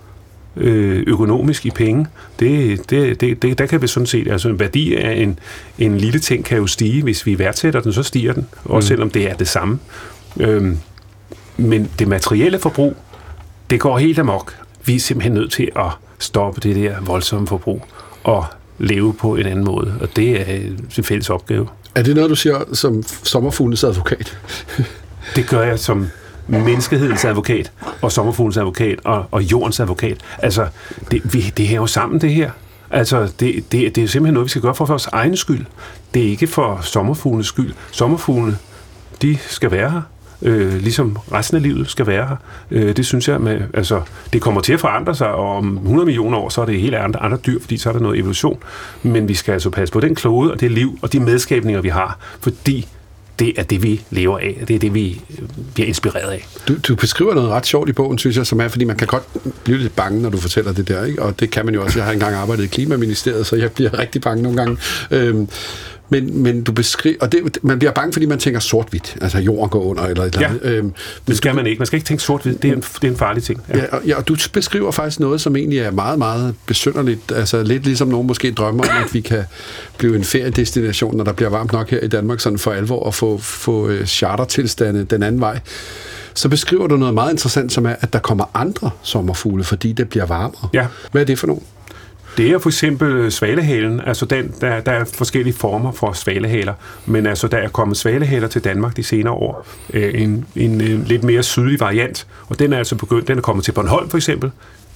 øh, økonomisk i penge. Det, det, det, det, der kan vi sådan set, altså en værdi af en, en lille ting kan jo stige, hvis vi værdsætter den, så stiger den, også selvom det er det samme. Øhm, men det materielle forbrug, det går helt amok. Vi er simpelthen nødt til at stoppe det der voldsomme forbrug og leve på en anden måde, og det er en fælles opgave. Er det noget, du siger som sommerfuglens advokat? Det gør jeg som menneskehedens advokat, og sommerfuglens advokat, og, og jordens advokat. Altså, det, vi, det hænger jo sammen, det her. Altså, det, det, det er simpelthen noget, vi skal gøre for vores egen skyld. Det er ikke for sommerfuglenes skyld. Sommerfuglene, de skal være her. Øh, ligesom resten af livet skal være her. Øh, det synes jeg, med, altså, det kommer til at forandre sig, og om hundrede millioner år, så er det helt andre, andre dyr, fordi så er der noget evolution. Men vi skal altså passe på den klode, og det liv, og de medskabninger, vi har, fordi det er det, vi lever af, og det er det, vi bliver inspireret af. Du, du beskriver noget ret sjovt i bogen, synes jeg, som er, fordi man kan godt blive lidt bange, når du fortæller det der, ikke? Og det kan man jo også. Jeg har engang arbejdet i Klimaministeriet, så jeg bliver rigtig bange nogle gange. Øhm, men, men du beskriver, og det, man bliver bange, fordi man tænker sort-hvidt, altså jorden går under, eller et eller andet. Ja, øhm, det skal man ikke. Man skal ikke tænke sort-hvidt. Det er en, det er en farlig ting. Ja. Ja, og, ja, og du beskriver faktisk noget, som egentlig er meget, meget besynderligt. Altså lidt ligesom nogen måske drømmer om, at vi kan blive en feriedestination, når der bliver varmt nok her i Danmark, sådan for alvor, og få, få chartertilstande den anden vej. Så beskriver du noget meget interessant, som er, at der kommer andre sommerfugle, fordi det bliver varmere. Ja. Hvad er det for nogen? Det er for eksempel svalehalen. Altså den, der, der er forskellige former for svalehaler, men altså der er kommet svalehaler til Danmark de senere år. En, en, en lidt mere sydlig variant, og den er altså begyndt, den er kommet til Bornholm for eksempel.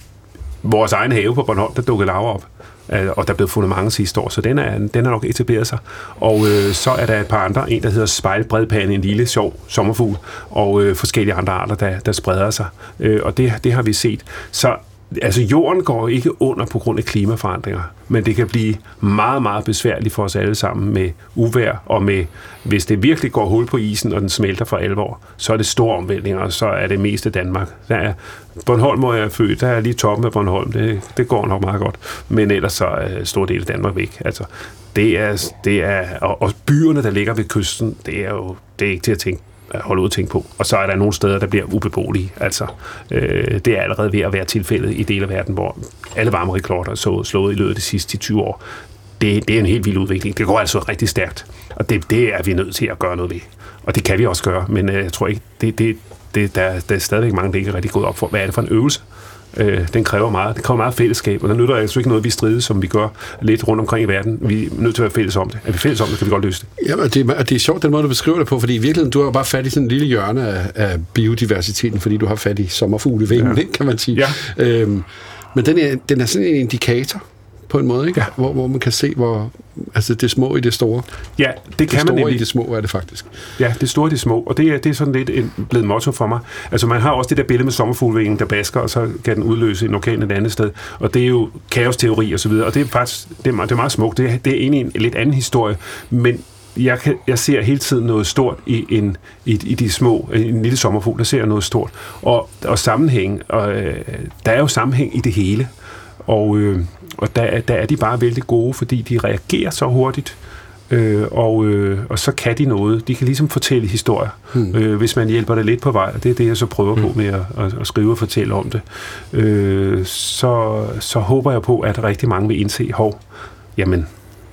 Vores egen have på Bornholm, der dukkede larver op, og der blev fundet mange sidste år, så den er, den er nok etableret sig. Og øh, så er der et par andre, en der hedder spejlbredpande, en lille sjov sommerfugl, og øh, forskellige andre arter, der, der spreder sig. Øh, og det, det har vi set. Så altså jorden går ikke under på grund af klimaforandringer, men det kan blive meget, meget besværligt for os alle sammen med uvejr, og med, hvis det virkelig går hul på isen, og den smelter for alvor, så er det store omvæltninger, og så er det meste Danmark. Der er Bornholm, hvor jeg er født, der er lige toppen af Bornholm, det, det går nok meget godt, men ellers så er stor del af Danmark væk. Altså, det er, det er, og, og byerne, der ligger ved kysten, det er jo det er ikke til at tænke at holde ud at tænke på. Og så er der nogle steder, der bliver ubeboelige. Altså, øh, det er allerede ved at være tilfældet i dele af verden, hvor alle varmerekorder er så slået i løbet af de sidste tyve år. Det, det er en helt vild udvikling. Det går altså rigtig stærkt. Og det, det er vi nødt til at gøre noget ved. Og det kan vi også gøre, men øh, jeg tror ikke, det, det, det, der, der er stadigvæk mange, der ikke er rigtig gået op for. Hvad er det for en øvelse? Øh, den kræver meget. Det kræver meget fællesskab, og der nytter altså ikke noget, vi strides, som vi gør lidt rundt omkring i verden. Vi er nødt til at være fælles om det. Er vi fælles om det, kan vi godt løse det. Ja, og det, og det er sjovt, den måde, du beskriver det på, fordi i virkeligheden, du har bare fat i sådan en lille hjørne af, af biodiversiteten, fordi du har fat i sommerfuglevingen, ja. Kan man sige. Ja. Øhm, men den er, den er sådan en indikator på en måde, ikke? Ja. Hvor, hvor man kan se, hvor altså det små i det store. Ja, det, det kan store man nemlig. I det små er det faktisk. Ja, det store i det små, og det er, det er sådan lidt en, blevet motto for mig. Altså man har også det der billede med sommerfuglevingen, der basker, og så kan den udløse en orkan et andet sted, og det er jo kaosteori og så videre, og det er faktisk det er, det er meget smukt. Det er, det er egentlig en lidt anden historie, men jeg, kan, jeg ser hele tiden noget stort i, en, i, i de små, en lille sommerfugl, der ser noget stort, og, og sammenhæng, og øh, der er jo sammenhæng i det hele, og øh, Og der, der er de bare vældig gode, fordi de reagerer så hurtigt, øh, og, øh, og så kan de noget. De kan ligesom fortælle historier, hmm. øh, hvis man hjælper det lidt på vej, og det er det, jeg så prøver hmm. på med at, at, at skrive og fortælle om det. Øh, så, så håber jeg på, at rigtig mange vil indse, hov, jamen,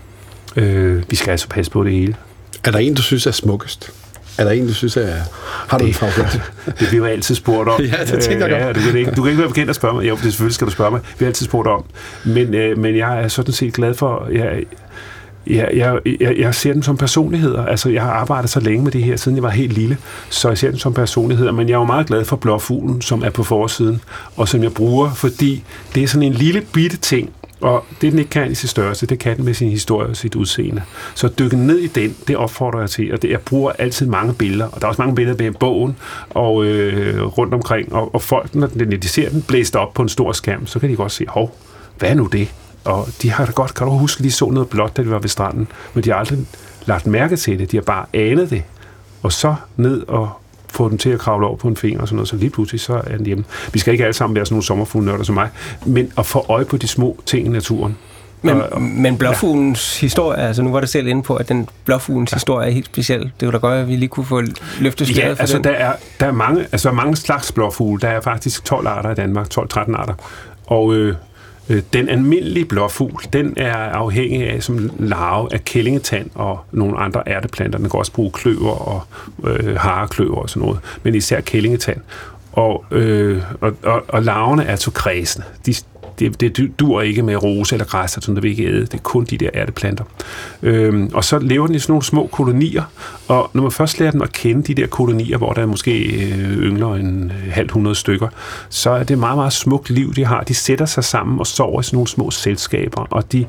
øh, vi skal altså passe på det hele. Er der en, du synes er smukkest? Er der en, du synes er... Har du det, en favorit? Det bliver jo altid spurgt om. Ja, det tænker jeg godt. Ja, du, kan ikke, du kan ikke være bekendt at spørge mig. Jo, det selvfølgelig skal du spørge mig. Vi har altid spurgt om. Men, øh, men jeg er sådan set glad for... Jeg, jeg, jeg, jeg, jeg ser dem som personligheder. Altså, jeg har arbejdet så længe med det her, siden jeg var helt lille. Så jeg ser dem som personligheder. Men jeg er jo meget glad for blåfuglen, som er på forsiden, og som jeg bruger, fordi det er sådan en lille bitte ting, og det, den ikke kan i sit størrelse, det kan den med sin historie og sit udseende. Så at dykke ned i den, det opfordrer jeg til, og det, jeg bruger altid mange billeder, og der er også mange billeder med bogen, og øh, rundt omkring, og, og folk, når de ser den blæst op på en stor skærm, så kan de godt se, hov, hvad er nu det? Og de har da godt, kan du huske, de så noget blåt, da de var ved stranden, men de har aldrig lagt mærke til det, de har bare anet det, og så ned og få den til at kravle over på en finger og sådan noget, så lige pludselig så er den hjemme. Vi skal ikke alle sammen være sådan nogle sommerfuglnørder som mig, men at få øje på de små ting i naturen. Men, og, men blåfuglens ja. historie, altså nu var det selv inde på, at den blåfuglens ja. historie er helt speciel. Det kunne da godt, at vi lige kunne få løftet sløret ja, for altså den. Der er, der er mange, altså mange slags blåfugle. Der er faktisk tolv arter i Danmark, tolv tretten arter. Og øh, den almindelige blåfugl, den er afhængig af som larve af kællingetand og nogle andre ærteplanter. Den kan også bruge kløver og øh, harekløver og sådan noget, men især kællingetand. Og, øh, og, og, og larverne er så kredsende. De, det, det dur ikke med rose eller græs, som der vil ikke æde. Det er kun de der ærteplanter. Øhm, og så lever den i sådan nogle små kolonier, og når man først lærer dem at kende de der kolonier, hvor der er måske yngler en halv hundrede stykker, så er det meget, meget smukt liv, de har. De sætter sig sammen og sover i sådan nogle små selskaber, og de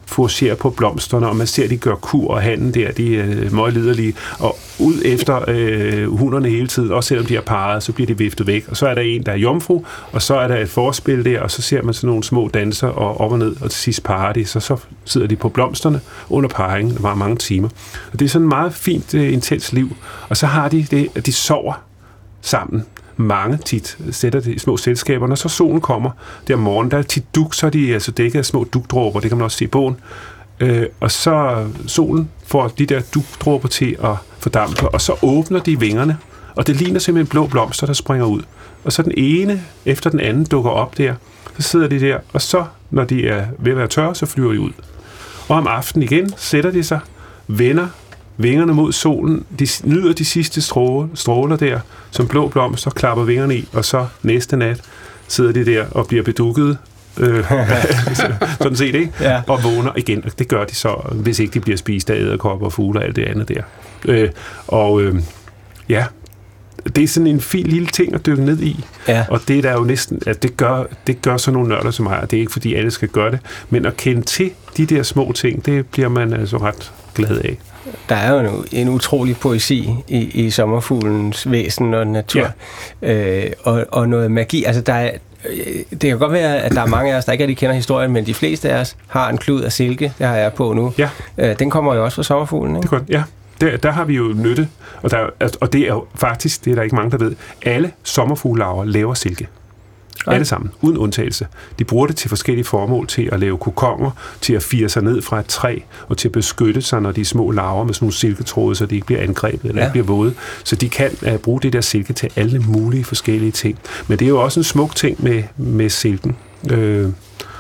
fokuserer på blomsterne, og man ser, at de gør kur, og hannen der, de er meget liderlige, og ud efter øh, hunderne hele tiden, også selvom de er parret, så bliver de viftet væk, og så er der en, der er jomfru, og så er der et forspil der, og så ser man sådan nogle små danser, og op og ned, og til sidst parer de, så, så sidder de på blomsterne under parringen, der var mange timer. Og det er sådan et meget fint, øh, intens liv, og så har de det, at de sover sammen. Mange tit sætter det i små selskaber. Når så solen kommer der om morgenen, der er tit dug, så er de altså dækket af små dugdråber, det kan man også se i bogen. Øh, og så solen får de der dugdråber til at fordampe, og så åbner de vingerne, og det ligner simpelthen blå blomster, der springer ud. Og så den ene efter den anden dukker op der, så sidder de der, og så, når de er ved at være tørre, så flyver de ud. Og om aftenen igen sætter de sig, vender vingerne mod solen, de nyder de sidste stråler, stråler der, som blå blomster, klapper vingerne i, og så næste nat sidder de der og bliver bedukket, øh, sådan set, ikke? Ja. Og vågner igen, og det gør de så, hvis ikke de bliver spist af edderkopper og fugle og alt det andet der. Øh, og øh, ja, det er sådan en fin lille ting at dykke ned i, ja. Og det er der jo næsten, at det gør, det gør sådan nogle nørder som mig, og det er ikke fordi alle skal gøre det, men at kende til de der små ting, det bliver man altså ret glad af. Der er jo en, en utrolig poesi i, i sommerfuglens væsen og natur, ja. øh, og, og noget magi. Altså, der er, det kan godt være, at der er mange af os, der ikke rigtig kender historien, men de fleste af os har en klud af silke, det har jeg på nu. Ja. Øh, den kommer jo også fra sommerfuglen, ikke? Det er godt, ja. Der, der har vi jo nytte, og, der, og det er jo faktisk, det er der ikke mange, der ved, alle sommerfuglelarver laver silke. Okay. Alle sammen, uden undtagelse. De bruger det til forskellige formål, til at lave kokonger, til at fire sig ned fra et træ, og til at beskytte sig, når de er små larver med sådan nogle silketråde, så de ikke bliver angrebet eller ja. ikke bliver våde. Så de kan uh, bruge det der silke til alle mulige forskellige ting. Men det er jo også en smuk ting med, med silken. Øh,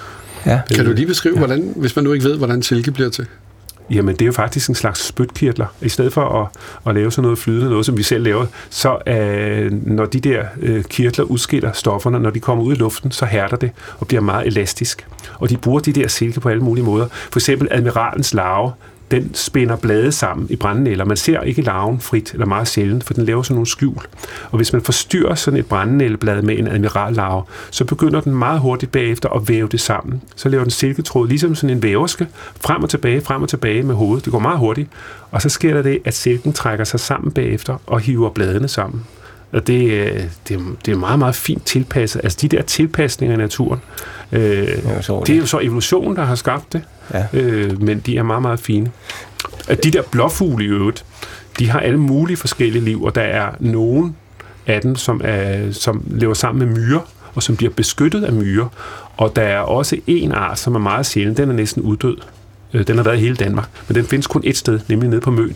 ja. Kan du lige beskrive, ja. hvordan, hvis man nu ikke ved, hvordan silke bliver til? Jamen, det er jo faktisk en slags spytkirtler. I stedet for at, at lave sådan noget flydende, noget som vi selv laver, så øh, når de der øh, kirtler udskiller stofferne, når de kommer ud i luften, så hærder det og bliver meget elastisk. Og de bruger de der silke på alle mulige måder. For eksempel admiralens larve, den spænder blade sammen i brændenælder. Man ser ikke larven frit, eller meget sjældent, for den laver sådan nogle skjul. Og hvis man forstyrrer sådan et brændenældeblad med en admirallarve, så begynder den meget hurtigt bagefter at væve det sammen. Så laver den silketråd, ligesom sådan en væverske, frem og tilbage, frem og tilbage med hovedet. Det går meget hurtigt. Og så sker der det, at silken trækker sig sammen bagefter og hiver bladene sammen. Og det, det, det er meget, meget fint tilpasset. Altså de der tilpasninger i naturen, øh, det, er det er jo så evolutionen, der har skabt det. Ja. Øh, men de er meget, meget fine. At de der blåfugle i øvrigt, de har alle mulige forskellige liv, og der er nogen af dem, som, er, som lever sammen med myrer, og som bliver beskyttet af myrer. Og der er også en art, som er meget sjælden. Den er næsten uddød. Øh, den har været i hele Danmark, men den findes kun et sted, nemlig nede på Møn.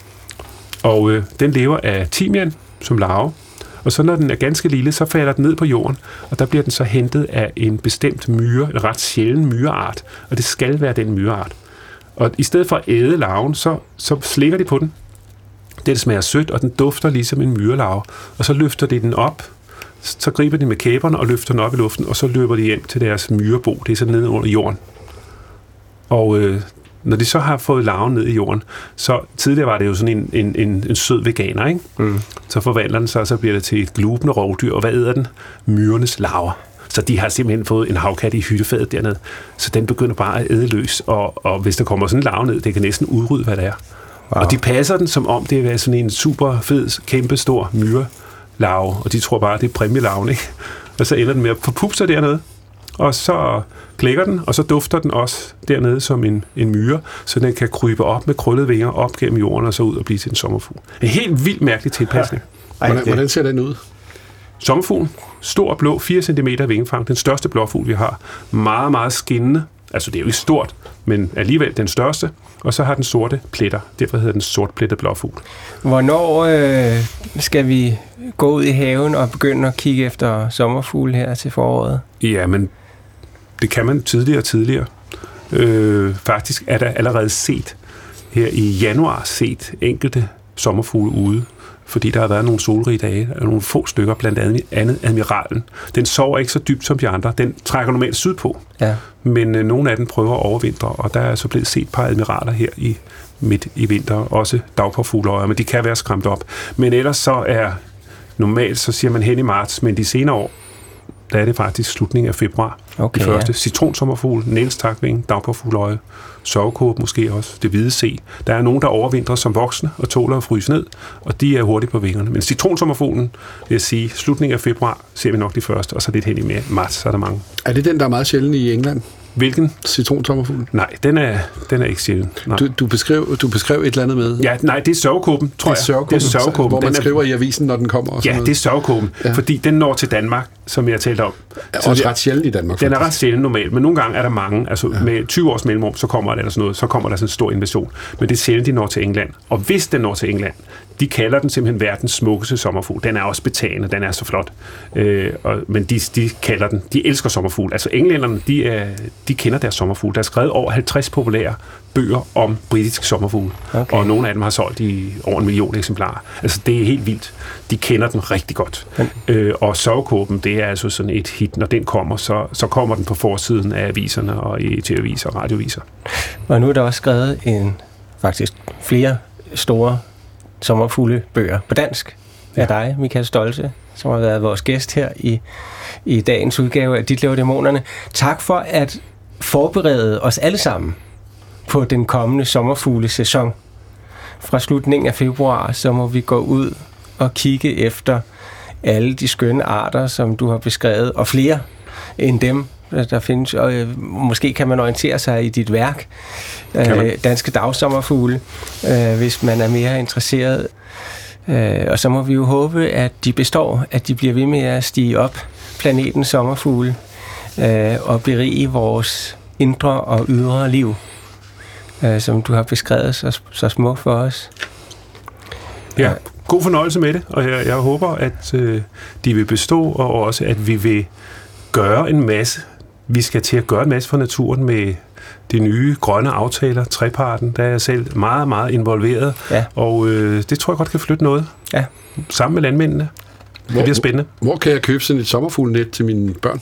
Og øh, den lever af timian som larve, og så når den er ganske lille, så falder den ned på jorden, og der bliver den så hentet af en bestemt myre, en ret sjælden myreart, og det skal være den myreart. Og i stedet for at æde larven, så, så slikker de på den. Det smager sødt, og den dufter ligesom en myrelarve, og så løfter de den op, så griber de med kæberne og løfter den op i luften, og så løber de hjem til deres myrebo, det er så nede under jorden. Og øh, når de så har fået larven ned i jorden, så tidligere var det jo sådan en, en, en, en sød veganer, ikke? Mm. Så forvandler den sig, og så bliver det til et glubende rovdyr, og hvad æder den? Myrenes larver. Så de har simpelthen fået en havkat i hyttefadet dernede, så den begynder bare at æde løs, og, og hvis der kommer sådan en larve ned, det kan næsten udrydde, hvad det er. Wow. Og de passer den, som om det er sådan en super fed, kæmpe stor myrelarve, og de tror bare, at det er præmielarven, ikke? Og så ender den med at forpupse sig dernede, og så klækker den, og så dufter den også dernede som en, en myre, så den kan krybe op med krøllede vinger op gennem jorden og så ud og blive til en sommerfugl. En helt vildt mærkelig tilpasning. Ja. Hvordan, hvordan ser den ud? Sommerfuglen, stor blå, fire centimeter vingefang, den største blåfugl, vi har. Meget, meget skinnende. Altså, det er jo ikke stort, men alligevel den største. Og så har den sorte pletter. Derfor hedder den sortplettet blåfugl. Hvornår øh, skal vi gå ud i haven og begynde at kigge efter sommerfugle her til foråret? Ja, men det kan man tidligere og tidligere. Øh, faktisk er der allerede set her i januar set enkelte sommerfugle ude, fordi der har været nogle solrige dage, og nogle få stykker, blandt andet admiralen. Den sover ikke så dybt som de andre. Den trækker normalt sydpå, ja. Men øh, nogle af dem prøver at overvintre, og der er så blevet set et par admiraler her i midt i vinter, også dagpåfugleøjer, men de kan være skræmt op. Men ellers så er normalt, så siger man hen i marts, men de senere år, der er det faktisk slutningen af februar. Okay, det første. Ja. Citronsommerfugl, nældestakving, dagbærfugløje, sørgekåbe måske også, det hvide C. Der er nogen, der overvintrer som voksne og tåler at fryse ned, og de er hurtigt på vingerne. Men citronsommerfuglen, vil jeg sige, slutningen af februar ser vi nok de første, og så lidt hen i marts, så er der mange. Er det den, der er meget sjælden i England? Hvilken? Citronsommerfugl? Nej, den er, den er ikke sjælden. Du, du, beskrev, du beskrev et eller andet med... Ja, nej, det er sørgekåben, tror det er jeg. Det er sørgekåben. Hvor man den skriver er, i avisen, når den kommer. Og ja, det er sørgekåben, ja. Fordi den når til Danmark, som jeg talte om. Er også ret sjældent i Danmark. Den faktisk. er ret sjældent normalt, men nogle gange er der mange, altså ja. Med tyve års mellemrum, så kommer der sådan noget, så kommer der sådan en stor invasion. Men det er sjældent, de når til England. Og hvis den når til England, de kalder den simpelthen verdens smukkeste sommerfugl. Den er også betagende, den er så flot. Øh, og, men de, de kalder den, de elsker sommerfugl. Altså englænderne, de, er, de kender deres sommerfugl. Der er skrevet over halvtreds populære bøger om britisk sommerfugl. Okay. Og nogle af dem har solgt i over en million eksemplarer. Altså det er helt vildt. De kender den rigtig godt. Okay. Øh, og sørgekåben, det er altså sådan et hit. Når den kommer, så, så kommer den på forsiden af aviserne og i T V-aviser og radioaviser. Og nu er der også skrevet en, faktisk flere store sommerfuglebøger på dansk af ja. dig, Michael Stoltze, som har været vores gæst her i, i dagens udgave af Ditlev og Dæmonerne. Tak for at forberede os alle sammen på den kommende sommerfuglesæson. Fra slutningen af februar, så må vi gå ud og kigge efter alle de skønne arter, som du har beskrevet, og flere end dem, der findes. Og øh, måske kan man orientere sig i dit værk, øh, Danske Dagsommerfugle, øh, hvis man er mere interesseret. Øh, og så må vi jo håbe, at de består, at de bliver ved med at stige op, planetens sommerfugle, øh, og berige vores indre og ydre liv, øh, som du har beskrevet så, så smukt for os. Ja, god fornøjelse med det, og jeg, jeg håber, at øh, de vil bestå, og også, at vi vil gøre en masse. Vi skal til at gøre en masse for naturen med de nye grønne aftaler, treparten. Der er jeg selv meget, meget involveret, ja. Og øh, det tror jeg godt kan flytte noget. Ja. Sammen med landmændene. Hvor, det bliver spændende. Hvor, hvor kan jeg købe sådan et sommerfuglnet til mine børn?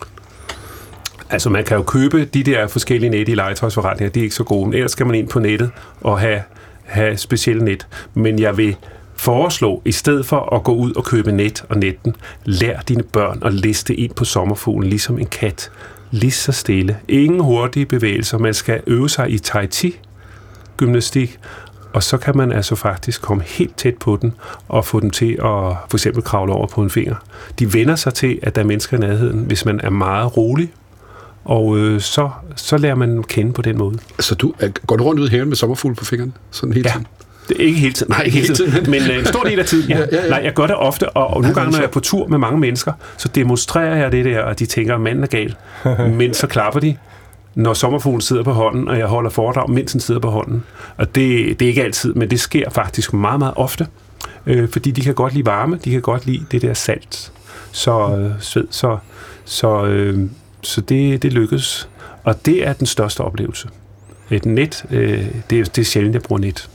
Altså, man kan jo købe de der forskellige net i legetøjsforretninger. De er ikke så gode, men ellers skal man ind på nettet og have, have specielle net. Men jeg vil foreslå, i stedet for at gå ud og købe net og netten, lær dine børn at liste ind på sommerfuglen, ligesom en kat. Lige så stille. Ingen hurtige bevægelser. Man skal øve sig i tai chi, gymnastik, og så kan man altså faktisk komme helt tæt på den og få dem til at for eksempel kravle over på en finger. De vender sig til, at der er mennesker i nærheden, hvis man er meget rolig, og øh, så, så lærer man dem kende på den måde. Så du, går du rundt ud i haven med sommerfugle på fingrene? Sådan hele ja. tiden? Det er ikke hele tiden. Nej, ikke hele tiden. Men en stor del af tiden, ja. Ja, ja, ja. Nej, jeg gør det ofte, og, og nogle gange, når jeg er på tur med mange mennesker, så demonstrerer jeg det der, og de tænker, at manden er gal. Men så klapper de, når sommerfuglen sidder på hånden, og jeg holder foredrag, mens den sidder på hånden. Og det, det er ikke altid, men det sker faktisk meget, meget ofte, øh, fordi de kan godt lide varme, de kan godt lide det der salt. Så øh, sved, så, så, øh, så det, det lykkes. Og det er den største oplevelse. Et net, øh, det, det er sjældent, jeg bruger net.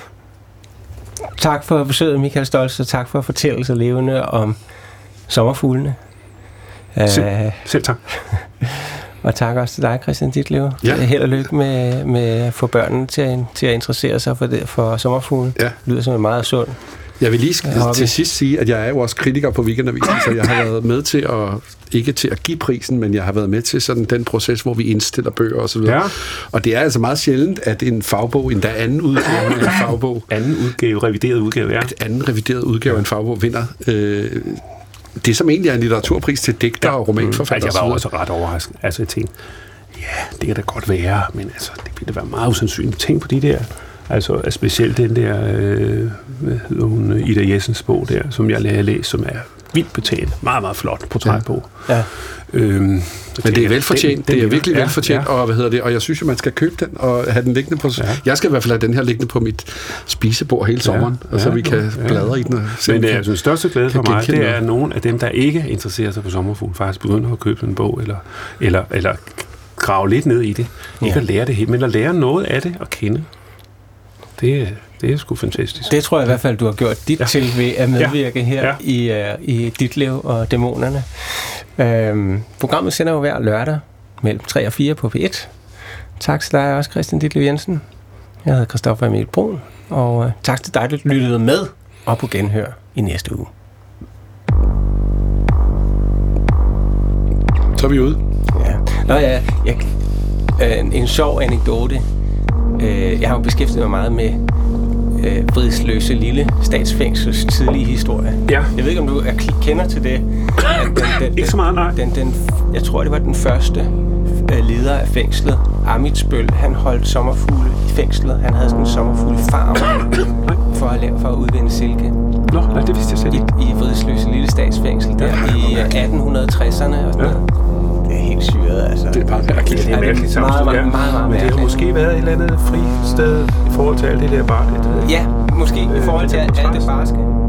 Tak for besøget, Michael Stoltze, og tak for at fortælle så levende om sommerfuglene. Selv, uh, selv tak. Og tak også til dig, Christian Ditlev. Ja. Held og lykke med, med at få børnene til at, til at interessere sig for, det, for sommerfuglen. Ja. Det lyder som en meget sund. Jeg vil lige sk- til sidst sige, at jeg er jo også kritiker på Weekendavisen, så jeg har været med til at, ikke til at give prisen, men jeg har været med til sådan den proces, hvor vi indstiller bøger og så videre. Ja. Og det er altså meget sjældent, at en fagbog, endda anden udgave af en fagbog, anden udgave, revideret udgave, ja. At anden revideret udgave af en fagbog vinder øh, det, som egentlig er en litteraturpris til digter ja. og romanforfatter. Altså, jeg var også ret overrasket. Altså, jeg tænkte, ja, det kan da godt være, men altså, det ville være meget usandsynligt. Tænk på de der. Altså specielt den der, øh, hvad hedder hun, Ida Jessens bog der, som jeg har læst, som er vildt betalt. Meget, meget flot portrætbog. Ja. Øhm, Men det er velfortjent. Den, den, det er virkelig ja, velfortjent, ja. Og hvad hedder det? Og jeg synes jo, man skal købe den og have den liggende på. Ja. Jeg skal i hvert fald have den her liggende på mit spisebord hele sommeren, ja, og så ja, vi kan ja. bladre i den. Men det er altså den største glæde for mig, det er nogle af dem, der ikke interesserer sig for sommerfugl, faktisk begynder at købe en bog, eller, eller, eller grave lidt ned i det. Ikke ja. at lære det helt, men at lære noget af det og kende. Det, det er sgu fantastisk. Det tror jeg i hvert fald, du har gjort dit ja. til ved at medvirke ja. her ja. i, uh, i Ditlev og Dæmonerne. Øhm, programmet sender jo hver lørdag mellem tre og fire på P et. Tak til dig også, Christian Ditlev Jensen. Jeg hedder Christoffer Emil Bruun, og uh, tak til dig, der lyttede med, og på genhør i næste uge. Så er vi ude. Ja. Nå ja, jeg, øh, en, en sjov anekdote. Øh, jeg har jo beskæftiget mig meget med øh, Vridsløse Lille Statsfængsels tidlige historie. Ja. Jeg ved ikke, om du er, kender til det. At den, den, Ikke så meget, nej. Den, den, jeg tror, det var den første øh, leder af fængslet, Amitsbøl. Han holdt sommerfugle i fængslet. Han havde sådan en sommerfuglefarm for at, lave, for at udvinde silke. Nå, nej, det vidste jeg selv I, ikke. i Vridsløse Lille Statsfængsel der i atten tresserne og sådan noget. Det er helt syret, altså. Det er bare mærkeligt. Det er mærkeligt sammenstød, meget, ja. meget, meget, meget Men det har måske været et eller andet fristed i forhold til alt det der bare lidt... Ja, måske i forhold til alt det barske.